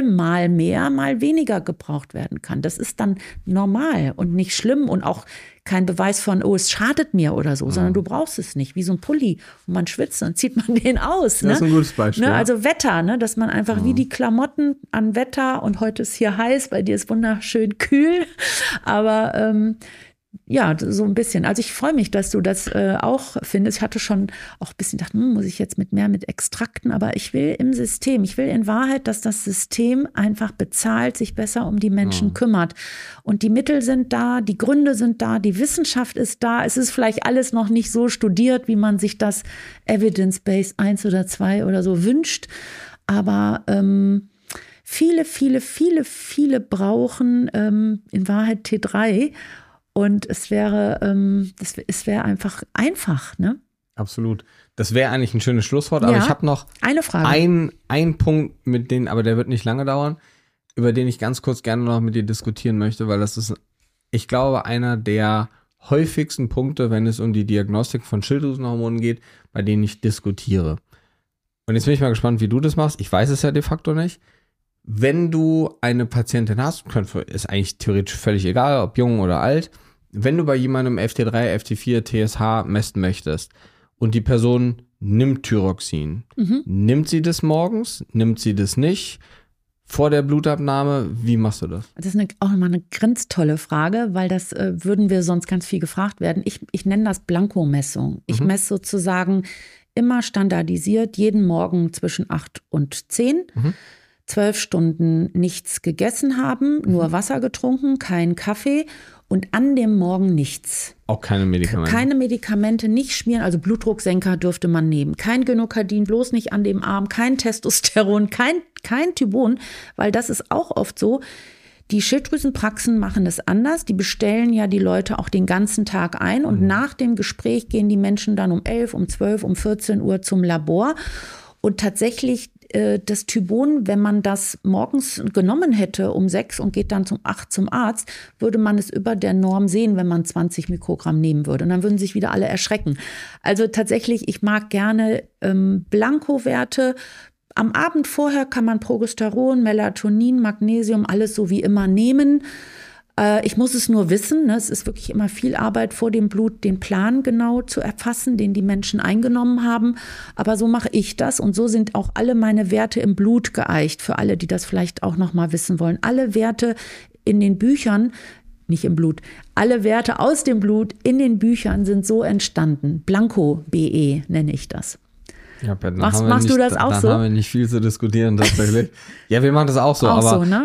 Mittel mal mehr, mal weniger gebraucht werden kann. Das ist dann normal und nicht schlimm und auch kein Beweis von, oh, es schadet mir oder so, sondern du brauchst es nicht. Wie so ein Pulli, wo man schwitzt, dann zieht man den aus. Ne? Das ist ein gutes Beispiel. Ne? Also Wetter, ne? Dass man einfach wie die Klamotten an Wetter und heute ist hier heiß, bei dir ist wunderschön kühl, aber ja, so ein bisschen. Also ich freue mich, dass du das auch findest. Ich hatte schon auch ein bisschen gedacht, muss ich jetzt mehr mit Extrakten, aber ich will im System, ich will in Wahrheit, dass das System einfach bezahlt, sich besser um die Menschen kümmert. Und die Mittel sind da, die Gründe sind da, die Wissenschaft ist da. Es ist vielleicht alles noch nicht so studiert, wie man sich das Evidence-Based 1 oder 2 oder so wünscht. Aber viele brauchen in Wahrheit T3. Und es wäre einfach, ne? Absolut. Das wäre eigentlich ein schönes Schlusswort, aber ich habe noch eine Frage. Einen Punkt, aber der wird nicht lange dauern, über den ich ganz kurz gerne noch mit dir diskutieren möchte, weil das ist, ich glaube, einer der häufigsten Punkte, wenn es um die Diagnostik von Schilddrüsenhormonen geht, bei denen ich diskutiere. Und jetzt bin ich mal gespannt, wie du das machst. Ich weiß es ja de facto nicht. Wenn du eine Patientin hast, ist eigentlich theoretisch völlig egal, ob jung oder alt, wenn du bei jemandem FT3, FT4, TSH messen möchtest und die Person nimmt Thyroxin, nimmt sie das morgens, nimmt sie das nicht, vor der Blutabnahme, wie machst du das? Das ist auch nochmal eine ganz tolle Frage, weil das würden wir sonst ganz viel gefragt werden. Ich nenne das Blankomessung. Ich messe sozusagen immer standardisiert jeden Morgen zwischen 8 und 10. 12 Stunden nichts gegessen haben, nur Wasser getrunken, kein Kaffee und an dem Morgen nichts. Auch keine Medikamente? Keine Medikamente, nicht schmieren, also Blutdrucksenker dürfte man nehmen. Kein Genokardin, bloß nicht an dem Arm, kein Testosteron, kein Thybon, weil das ist auch oft so. Die Schilddrüsenpraxen machen es anders. Die bestellen ja die Leute auch den ganzen Tag ein und nach dem Gespräch gehen die Menschen dann um 11, um 12, um 14 Uhr zum Labor. Und tatsächlich das Thybon, wenn man das morgens genommen hätte um 6 und geht dann um 8 zum Arzt, würde man es über der Norm sehen, wenn man 20 Mikrogramm nehmen würde. Und dann würden sich wieder alle erschrecken. Also tatsächlich, ich mag gerne Blankowerte. Am Abend vorher kann man Progesteron, Melatonin, Magnesium, alles so wie immer nehmen. Ich muss es nur wissen, ne? Es ist wirklich immer viel Arbeit vor dem Blut, den Plan genau zu erfassen, den die Menschen eingenommen haben. Aber so mache ich das und so sind auch alle meine Werte im Blut geeicht, für alle, die das vielleicht auch noch mal wissen wollen. Alle Werte in den Büchern, nicht im Blut, alle Werte aus dem Blut in den Büchern sind so entstanden. Blanko-BE nenne ich das. Ja, machst du das auch so? Dann haben wir nicht viel zu diskutieren tatsächlich. Ja, wir machen das auch so. Auch aber, so, ne?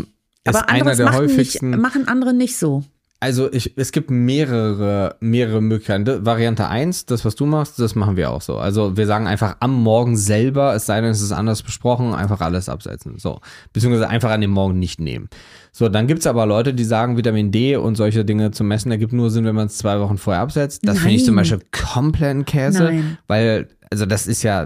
Aber einer der häufigsten. Machen andere nicht so. Also es gibt mehrere Möglichkeiten. Variante 1, das, was du machst, das machen wir auch so. Also wir sagen einfach am Morgen selber, es sei denn, es ist anders besprochen, einfach alles absetzen. So. Beziehungsweise einfach an dem Morgen nicht nehmen. So, dann gibt's aber Leute, die sagen, Vitamin D und solche Dinge zu messen, ergibt nur Sinn, wenn man es 2 Wochen vorher absetzt. Das finde ich zum Beispiel kompletten Käse. Nein. Weil, also das ist ja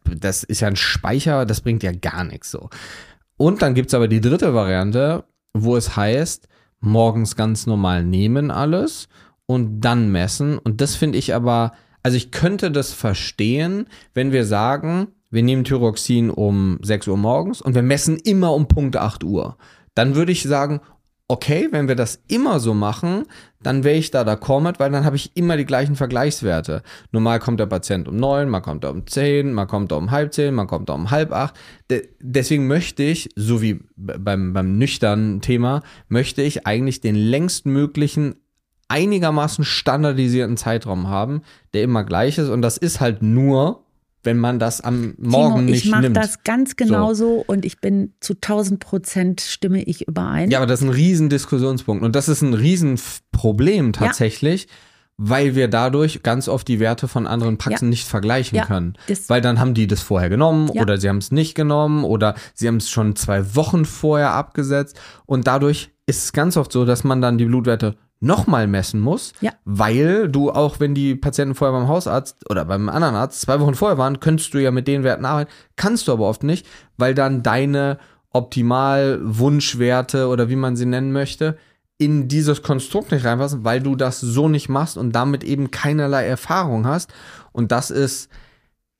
ein Speicher, das bringt ja gar nichts so. Und dann gibt's aber die dritte Variante, wo es heißt, morgens ganz normal nehmen alles und dann messen. Und das finde ich aber, also ich könnte das verstehen, wenn wir sagen, wir nehmen Thyroxin um 6 Uhr morgens und wir messen immer um Punkt 8 Uhr. Dann würde ich sagen, okay, wenn wir das immer so machen, dann wäre ich da d'accord mit, weil dann habe ich immer die gleichen Vergleichswerte. Normal kommt der Patient um 9, mal kommt er um 10, mal kommt er um 7:30, mal kommt er um 7:30. Deswegen möchte ich, so wie beim nüchternen Thema, möchte ich eigentlich den längstmöglichen, einigermaßen standardisierten Zeitraum haben, der immer gleich ist. Und das ist halt nur, wenn man das am Morgen nicht nimmt. Ich mache das ganz genauso und ich bin zu 1000% stimme ich überein. Ja, aber das ist ein riesen Diskussionspunkt und das ist ein riesen Problem tatsächlich, weil wir dadurch ganz oft die Werte von anderen Praxen nicht vergleichen können. Weil dann haben die das vorher genommen oder sie haben es nicht genommen oder sie haben es schon 2 Wochen vorher abgesetzt und dadurch ist es ganz oft so, dass man dann die Blutwerte nochmal messen muss, weil du auch, wenn die Patienten vorher beim Hausarzt oder beim anderen Arzt 2 Wochen vorher waren, könntest du ja mit den Werten arbeiten, kannst du aber oft nicht, weil dann deine Optimal-Wunschwerte oder wie man sie nennen möchte, in dieses Konstrukt nicht reinpassen, weil du das so nicht machst und damit eben keinerlei Erfahrung hast und das ist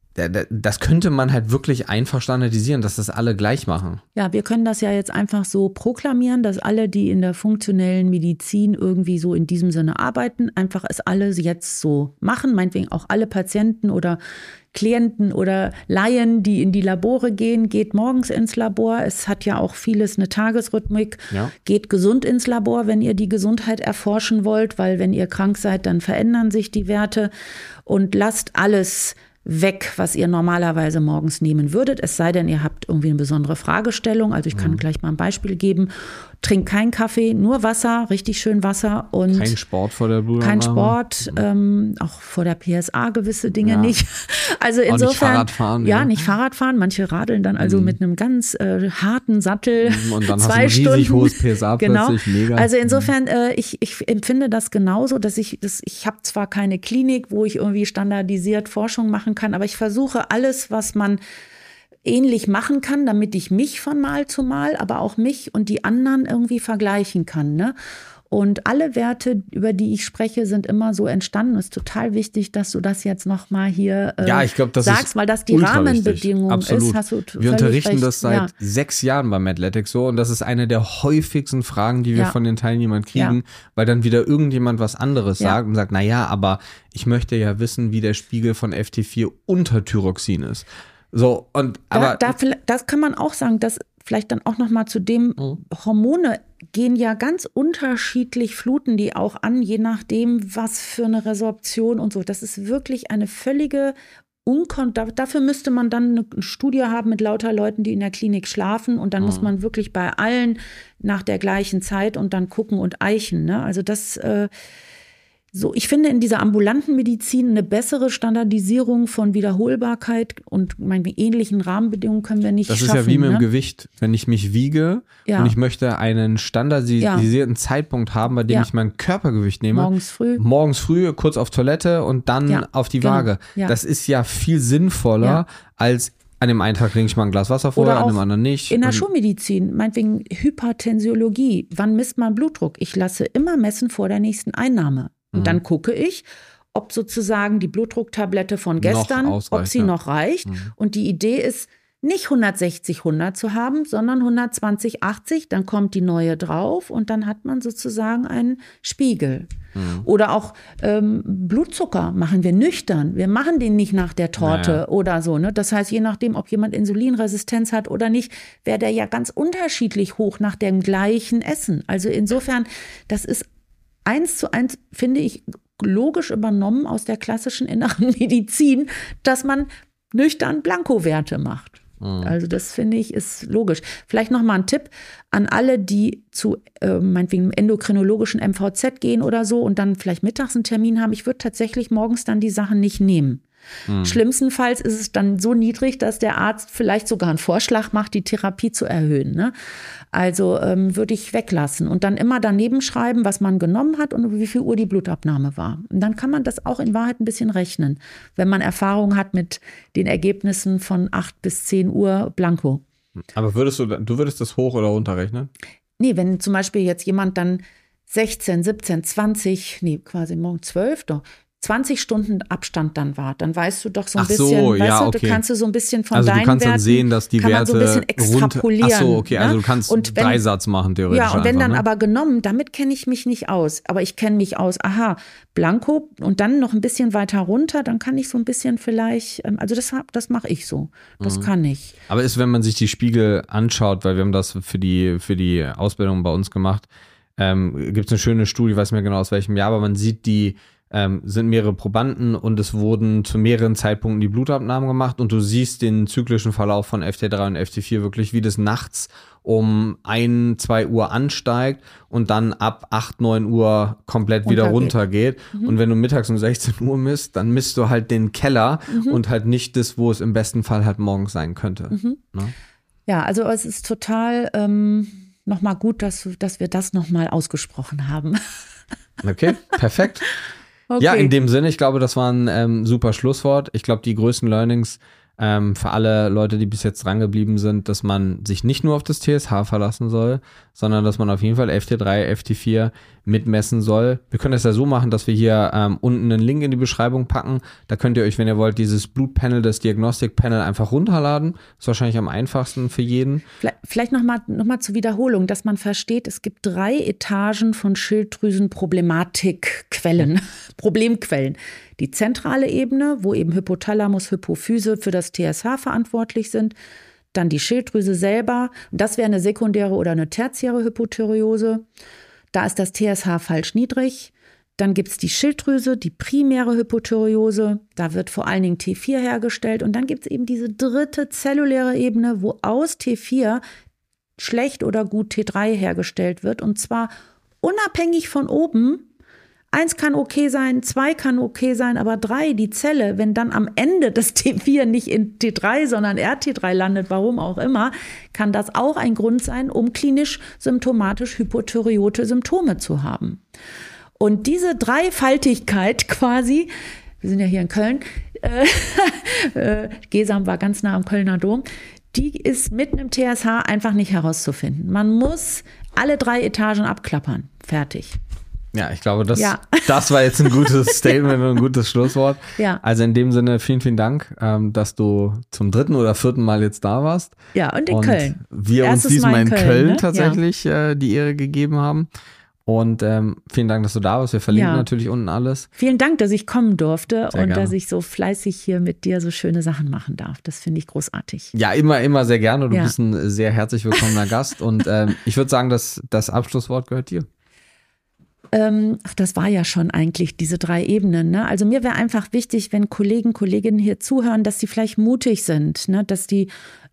das könnte man halt wirklich einfach standardisieren, dass das alle gleich machen. Ja, wir können das ja jetzt einfach so proklamieren, dass alle, die in der funktionellen Medizin irgendwie so in diesem Sinne arbeiten, einfach es alle jetzt so machen. Meinetwegen auch alle Patienten oder Klienten oder Laien, die in die Labore gehen, geht morgens ins Labor. Es hat ja auch vieles eine Tagesrhythmik. Ja. Geht gesund ins Labor, wenn ihr die Gesundheit erforschen wollt, weil wenn ihr krank seid, dann verändern sich die Werte. Und lasst alles weg, was ihr normalerweise morgens nehmen würdet. Es sei denn, ihr habt irgendwie eine besondere Fragestellung. Also ich kann gleich mal ein Beispiel geben. Trinkt keinen Kaffee, nur Wasser, richtig schön Wasser. Und kein Sport vor der Blutentnahme. Kein Sport, auch vor der PSA gewisse Dinge nicht. Also insofern, auch nicht Fahrradfahren. Ja, nicht Fahrradfahren. Manche radeln dann also mit einem ganz harten Sattel und dann 2 hast du ein riesig hohes PSA genau. plötzlich, mega. Also insofern, ich empfinde das genauso, dass ich habe zwar keine Klinik, wo ich irgendwie standardisiert Forschung machen kann, aber ich versuche alles, was man ähnlich machen kann, damit ich mich von Mal zu Mal, aber auch mich und die anderen irgendwie vergleichen kann. Ne? Und alle Werte, über die ich spreche, sind immer so entstanden. Es ist total wichtig, dass du das jetzt nochmal hier ich glaub, das sagst, ist weil das die Rahmenbedingung Absolut. ist. Hast du wir unterrichten recht. das seit 6 Jahren bei Medletics so und das ist eine der häufigsten Fragen, die wir von den Teilnehmern kriegen, weil dann wieder irgendjemand was anderes sagt und sagt, naja, aber ich möchte ja wissen, wie der Spiegel von FT4 unter Thyroxin ist. So, und aber das kann man auch sagen, dass vielleicht dann auch noch mal zu dem Hormone gehen ja ganz unterschiedlich, fluten die auch an, je nachdem, was für eine Resorption und so. Das ist wirklich eine völlige dafür müsste man dann eine Studie haben mit lauter Leuten, die in der Klinik schlafen und dann muss man wirklich bei allen nach der gleichen Zeit und dann gucken und eichen. Ne? Also das so, ich finde in dieser ambulanten Medizin eine bessere Standardisierung von Wiederholbarkeit und ähnlichen Rahmenbedingungen können wir nicht schaffen. Das ist ja wie mit dem Gewicht. Wenn ich mich wiege und ich möchte einen standardisierten Zeitpunkt haben, bei dem ich mein Körpergewicht nehme. Morgens früh, kurz auf Toilette und dann auf die Waage. Ja. Das ist ja viel sinnvoller als an dem einen Tag trinke ich mal ein Glas Wasser vorher, an dem anderen nicht. In der Schulmedizin, meinetwegen Hypertensiologie. Wann misst man Blutdruck? Ich lasse immer messen vor der nächsten Einnahme. Und dann gucke ich, ob sozusagen die Blutdrucktablette von gestern, ob sie noch reicht. Und die Idee ist, nicht 160/100 zu haben, sondern 120/80. Dann kommt die neue drauf und dann hat man sozusagen einen Spiegel. Oder auch Blutzucker machen wir nüchtern. Wir machen den nicht nach der Torte oder so. Ne? Das heißt, je nachdem, ob jemand Insulinresistenz hat oder nicht, wäre der ja ganz unterschiedlich hoch nach dem gleichen Essen. Also insofern, das ist 1:1, finde ich, logisch übernommen aus der klassischen inneren Medizin, dass man nüchtern Blankowerte macht. Also das finde ich ist logisch. Vielleicht noch mal ein Tipp an alle, die zu meinetwegen endokrinologischen MVZ gehen oder so und dann vielleicht mittags einen Termin haben. Ich würde tatsächlich morgens dann die Sachen nicht nehmen. Schlimmstenfalls ist es dann so niedrig, dass der Arzt vielleicht sogar einen Vorschlag macht, die Therapie zu erhöhen. Ne? Also würde ich weglassen und dann immer daneben schreiben, was man genommen hat und wie viel Uhr die Blutabnahme war. Und dann kann man das auch in Wahrheit ein bisschen rechnen, wenn man Erfahrung hat mit den Ergebnissen von 8 bis 10 Uhr blanko. Aber du würdest das hoch oder runter rechnen? Nee, wenn zum Beispiel jetzt jemand dann 16, 17, 20, quasi morgen 12 doch, 20 Stunden Abstand dann war, dann weißt du doch so ein bisschen, weißt du, du kannst so ein bisschen von deinen Werten, also du kannst dann sehen, dass die Werte so ein bisschen extrapolieren. Also du kannst einen Dreisatz machen theoretisch. Ja, und wenn einfach, dann aber genommen, damit kenne ich mich nicht aus, aber ich kenne mich aus, blanko und dann noch ein bisschen weiter runter, dann kann ich so ein bisschen vielleicht, also das mache ich so, das kann ich. Aber ist, wenn man sich die Spiegel anschaut, weil wir haben das für die Ausbildung bei uns gemacht, gibt es eine schöne Studie, ich weiß nicht mehr genau aus welchem Jahr, aber man sieht sind mehrere Probanden und es wurden zu mehreren Zeitpunkten die Blutabnahmen gemacht und du siehst den zyklischen Verlauf von FT3 und FT4 wirklich, wie das nachts um 1, 2 Uhr ansteigt und dann ab 8, 9 Uhr komplett wieder runtergeht. Und wenn du mittags um 16 Uhr misst, dann misst du halt den Keller und halt nicht das, wo es im besten Fall halt morgens sein könnte. Ne? Ja, also es ist total nochmal gut, dass wir das nochmal ausgesprochen haben. Okay, perfekt. Okay. Ja, in dem Sinne, ich glaube, das war ein super Schlusswort. Ich glaube, die größten Learnings für alle Leute, die bis jetzt dran geblieben sind, dass man sich nicht nur auf das TSH verlassen soll, sondern dass man auf jeden Fall FT3, FT4 mitmessen soll. Wir können das ja so machen, dass wir hier unten einen Link in die Beschreibung packen. Da könnt ihr euch, wenn ihr wollt, dieses Blutpanel, das Diagnostikpanel einfach runterladen. Ist wahrscheinlich am einfachsten für jeden. Vielleicht noch mal zur Wiederholung, dass man versteht, es gibt 3 Etagen von Schilddrüsenproblematikquellen, Problemquellen. Die zentrale Ebene, wo eben Hypothalamus, Hypophyse für das TSH verantwortlich sind. Dann die Schilddrüse selber. Das wäre eine sekundäre oder eine tertiäre Hypothyreose. Da ist das TSH falsch niedrig. Dann gibt es die Schilddrüse, die primäre Hypothyreose. Da wird vor allen Dingen T4 hergestellt. Und dann gibt es eben diese dritte zelluläre Ebene, wo aus T4 schlecht oder gut T3 hergestellt wird. Und zwar unabhängig von oben. 1 kann okay sein, 2 kann okay sein, aber 3, die Zelle, wenn dann am Ende das T4 nicht in T3, sondern RT3 landet, warum auch immer, kann das auch ein Grund sein, um klinisch symptomatisch hypothyreote Symptome zu haben. Und diese Dreifaltigkeit quasi, wir sind ja hier in Köln, Gesam war ganz nah am Kölner Dom, die ist mitten im TSH einfach nicht herauszufinden. Man muss alle 3 Etagen abklappern. Fertig. Ja, ich glaube, das war jetzt ein gutes Statement und ein gutes Schlusswort. Ja. Also in dem Sinne, vielen, vielen Dank, dass du zum 3. oder 4. Mal jetzt da warst. Ja, und in Köln. Wir uns diesmal in Köln tatsächlich die Ehre gegeben haben. Und vielen Dank, dass du da warst. Wir verlinken natürlich unten alles. Vielen Dank, dass ich kommen durfte sehr gerne. Dass ich so fleißig hier mit dir so schöne Sachen machen darf. Das finde ich großartig. Ja, immer sehr gerne. Du bist ein sehr herzlich willkommener Gast. Und ich würde sagen, dass das Abschlusswort gehört dir. Das war ja schon eigentlich diese 3 Ebenen. Ne? Also mir wäre einfach wichtig, wenn Kolleginnen hier zuhören, dass sie vielleicht mutig sind, ne? Dass die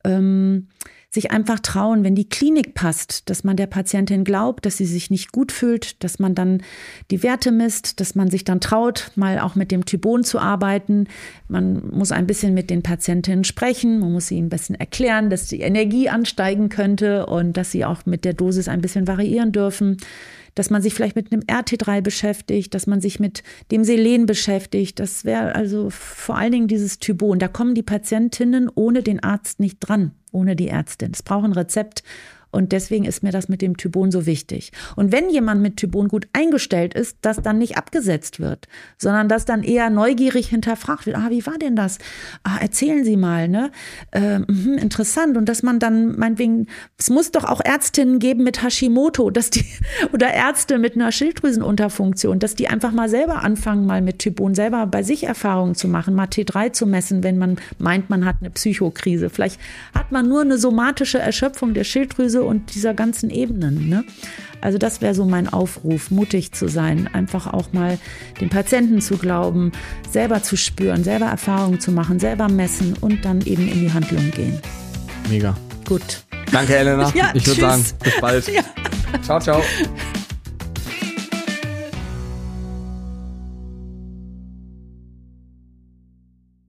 sich einfach trauen, wenn die Klinik passt, dass man der Patientin glaubt, dass sie sich nicht gut fühlt, dass man dann die Werte misst, dass man sich dann traut, mal auch mit dem Thybon zu arbeiten. Man muss ein bisschen mit den Patientinnen sprechen, man muss ihnen ein bisschen erklären, dass die Energie ansteigen könnte und dass sie auch mit der Dosis ein bisschen variieren dürfen. Dass man sich vielleicht mit einem RT3 beschäftigt, dass man sich mit dem Selen beschäftigt. Das wäre also vor allen Dingen dieses Thybon. Da kommen die Patientinnen ohne den Arzt nicht dran, ohne die Ärztin. Es braucht ein Rezept. Und deswegen ist mir das mit dem Thybon so wichtig. Und wenn jemand mit Thybon gut eingestellt ist, dass dann nicht abgesetzt wird, sondern dass dann eher neugierig hinterfragt wird. Wie war denn das? Erzählen Sie mal, ne? Interessant. Und dass man dann meinetwegen, es muss doch auch Ärztinnen geben mit Hashimoto, dass die, oder Ärzte mit einer Schilddrüsenunterfunktion, dass die einfach mal selber anfangen, mal mit Thybon selber bei sich Erfahrungen zu machen, mal T3 zu messen, wenn man meint, man hat eine Psychokrise. Vielleicht hat man nur eine somatische Erschöpfung der Schilddrüse und dieser ganzen Ebenen. Ne? Also das wäre so mein Aufruf, mutig zu sein, einfach auch mal den Patienten zu glauben, selber zu spüren, selber Erfahrungen zu machen, selber messen und dann eben in die Handlung gehen. Mega. Gut. Danke, Elena. Ich würde sagen, bis bald. Ja. Ciao, ciao.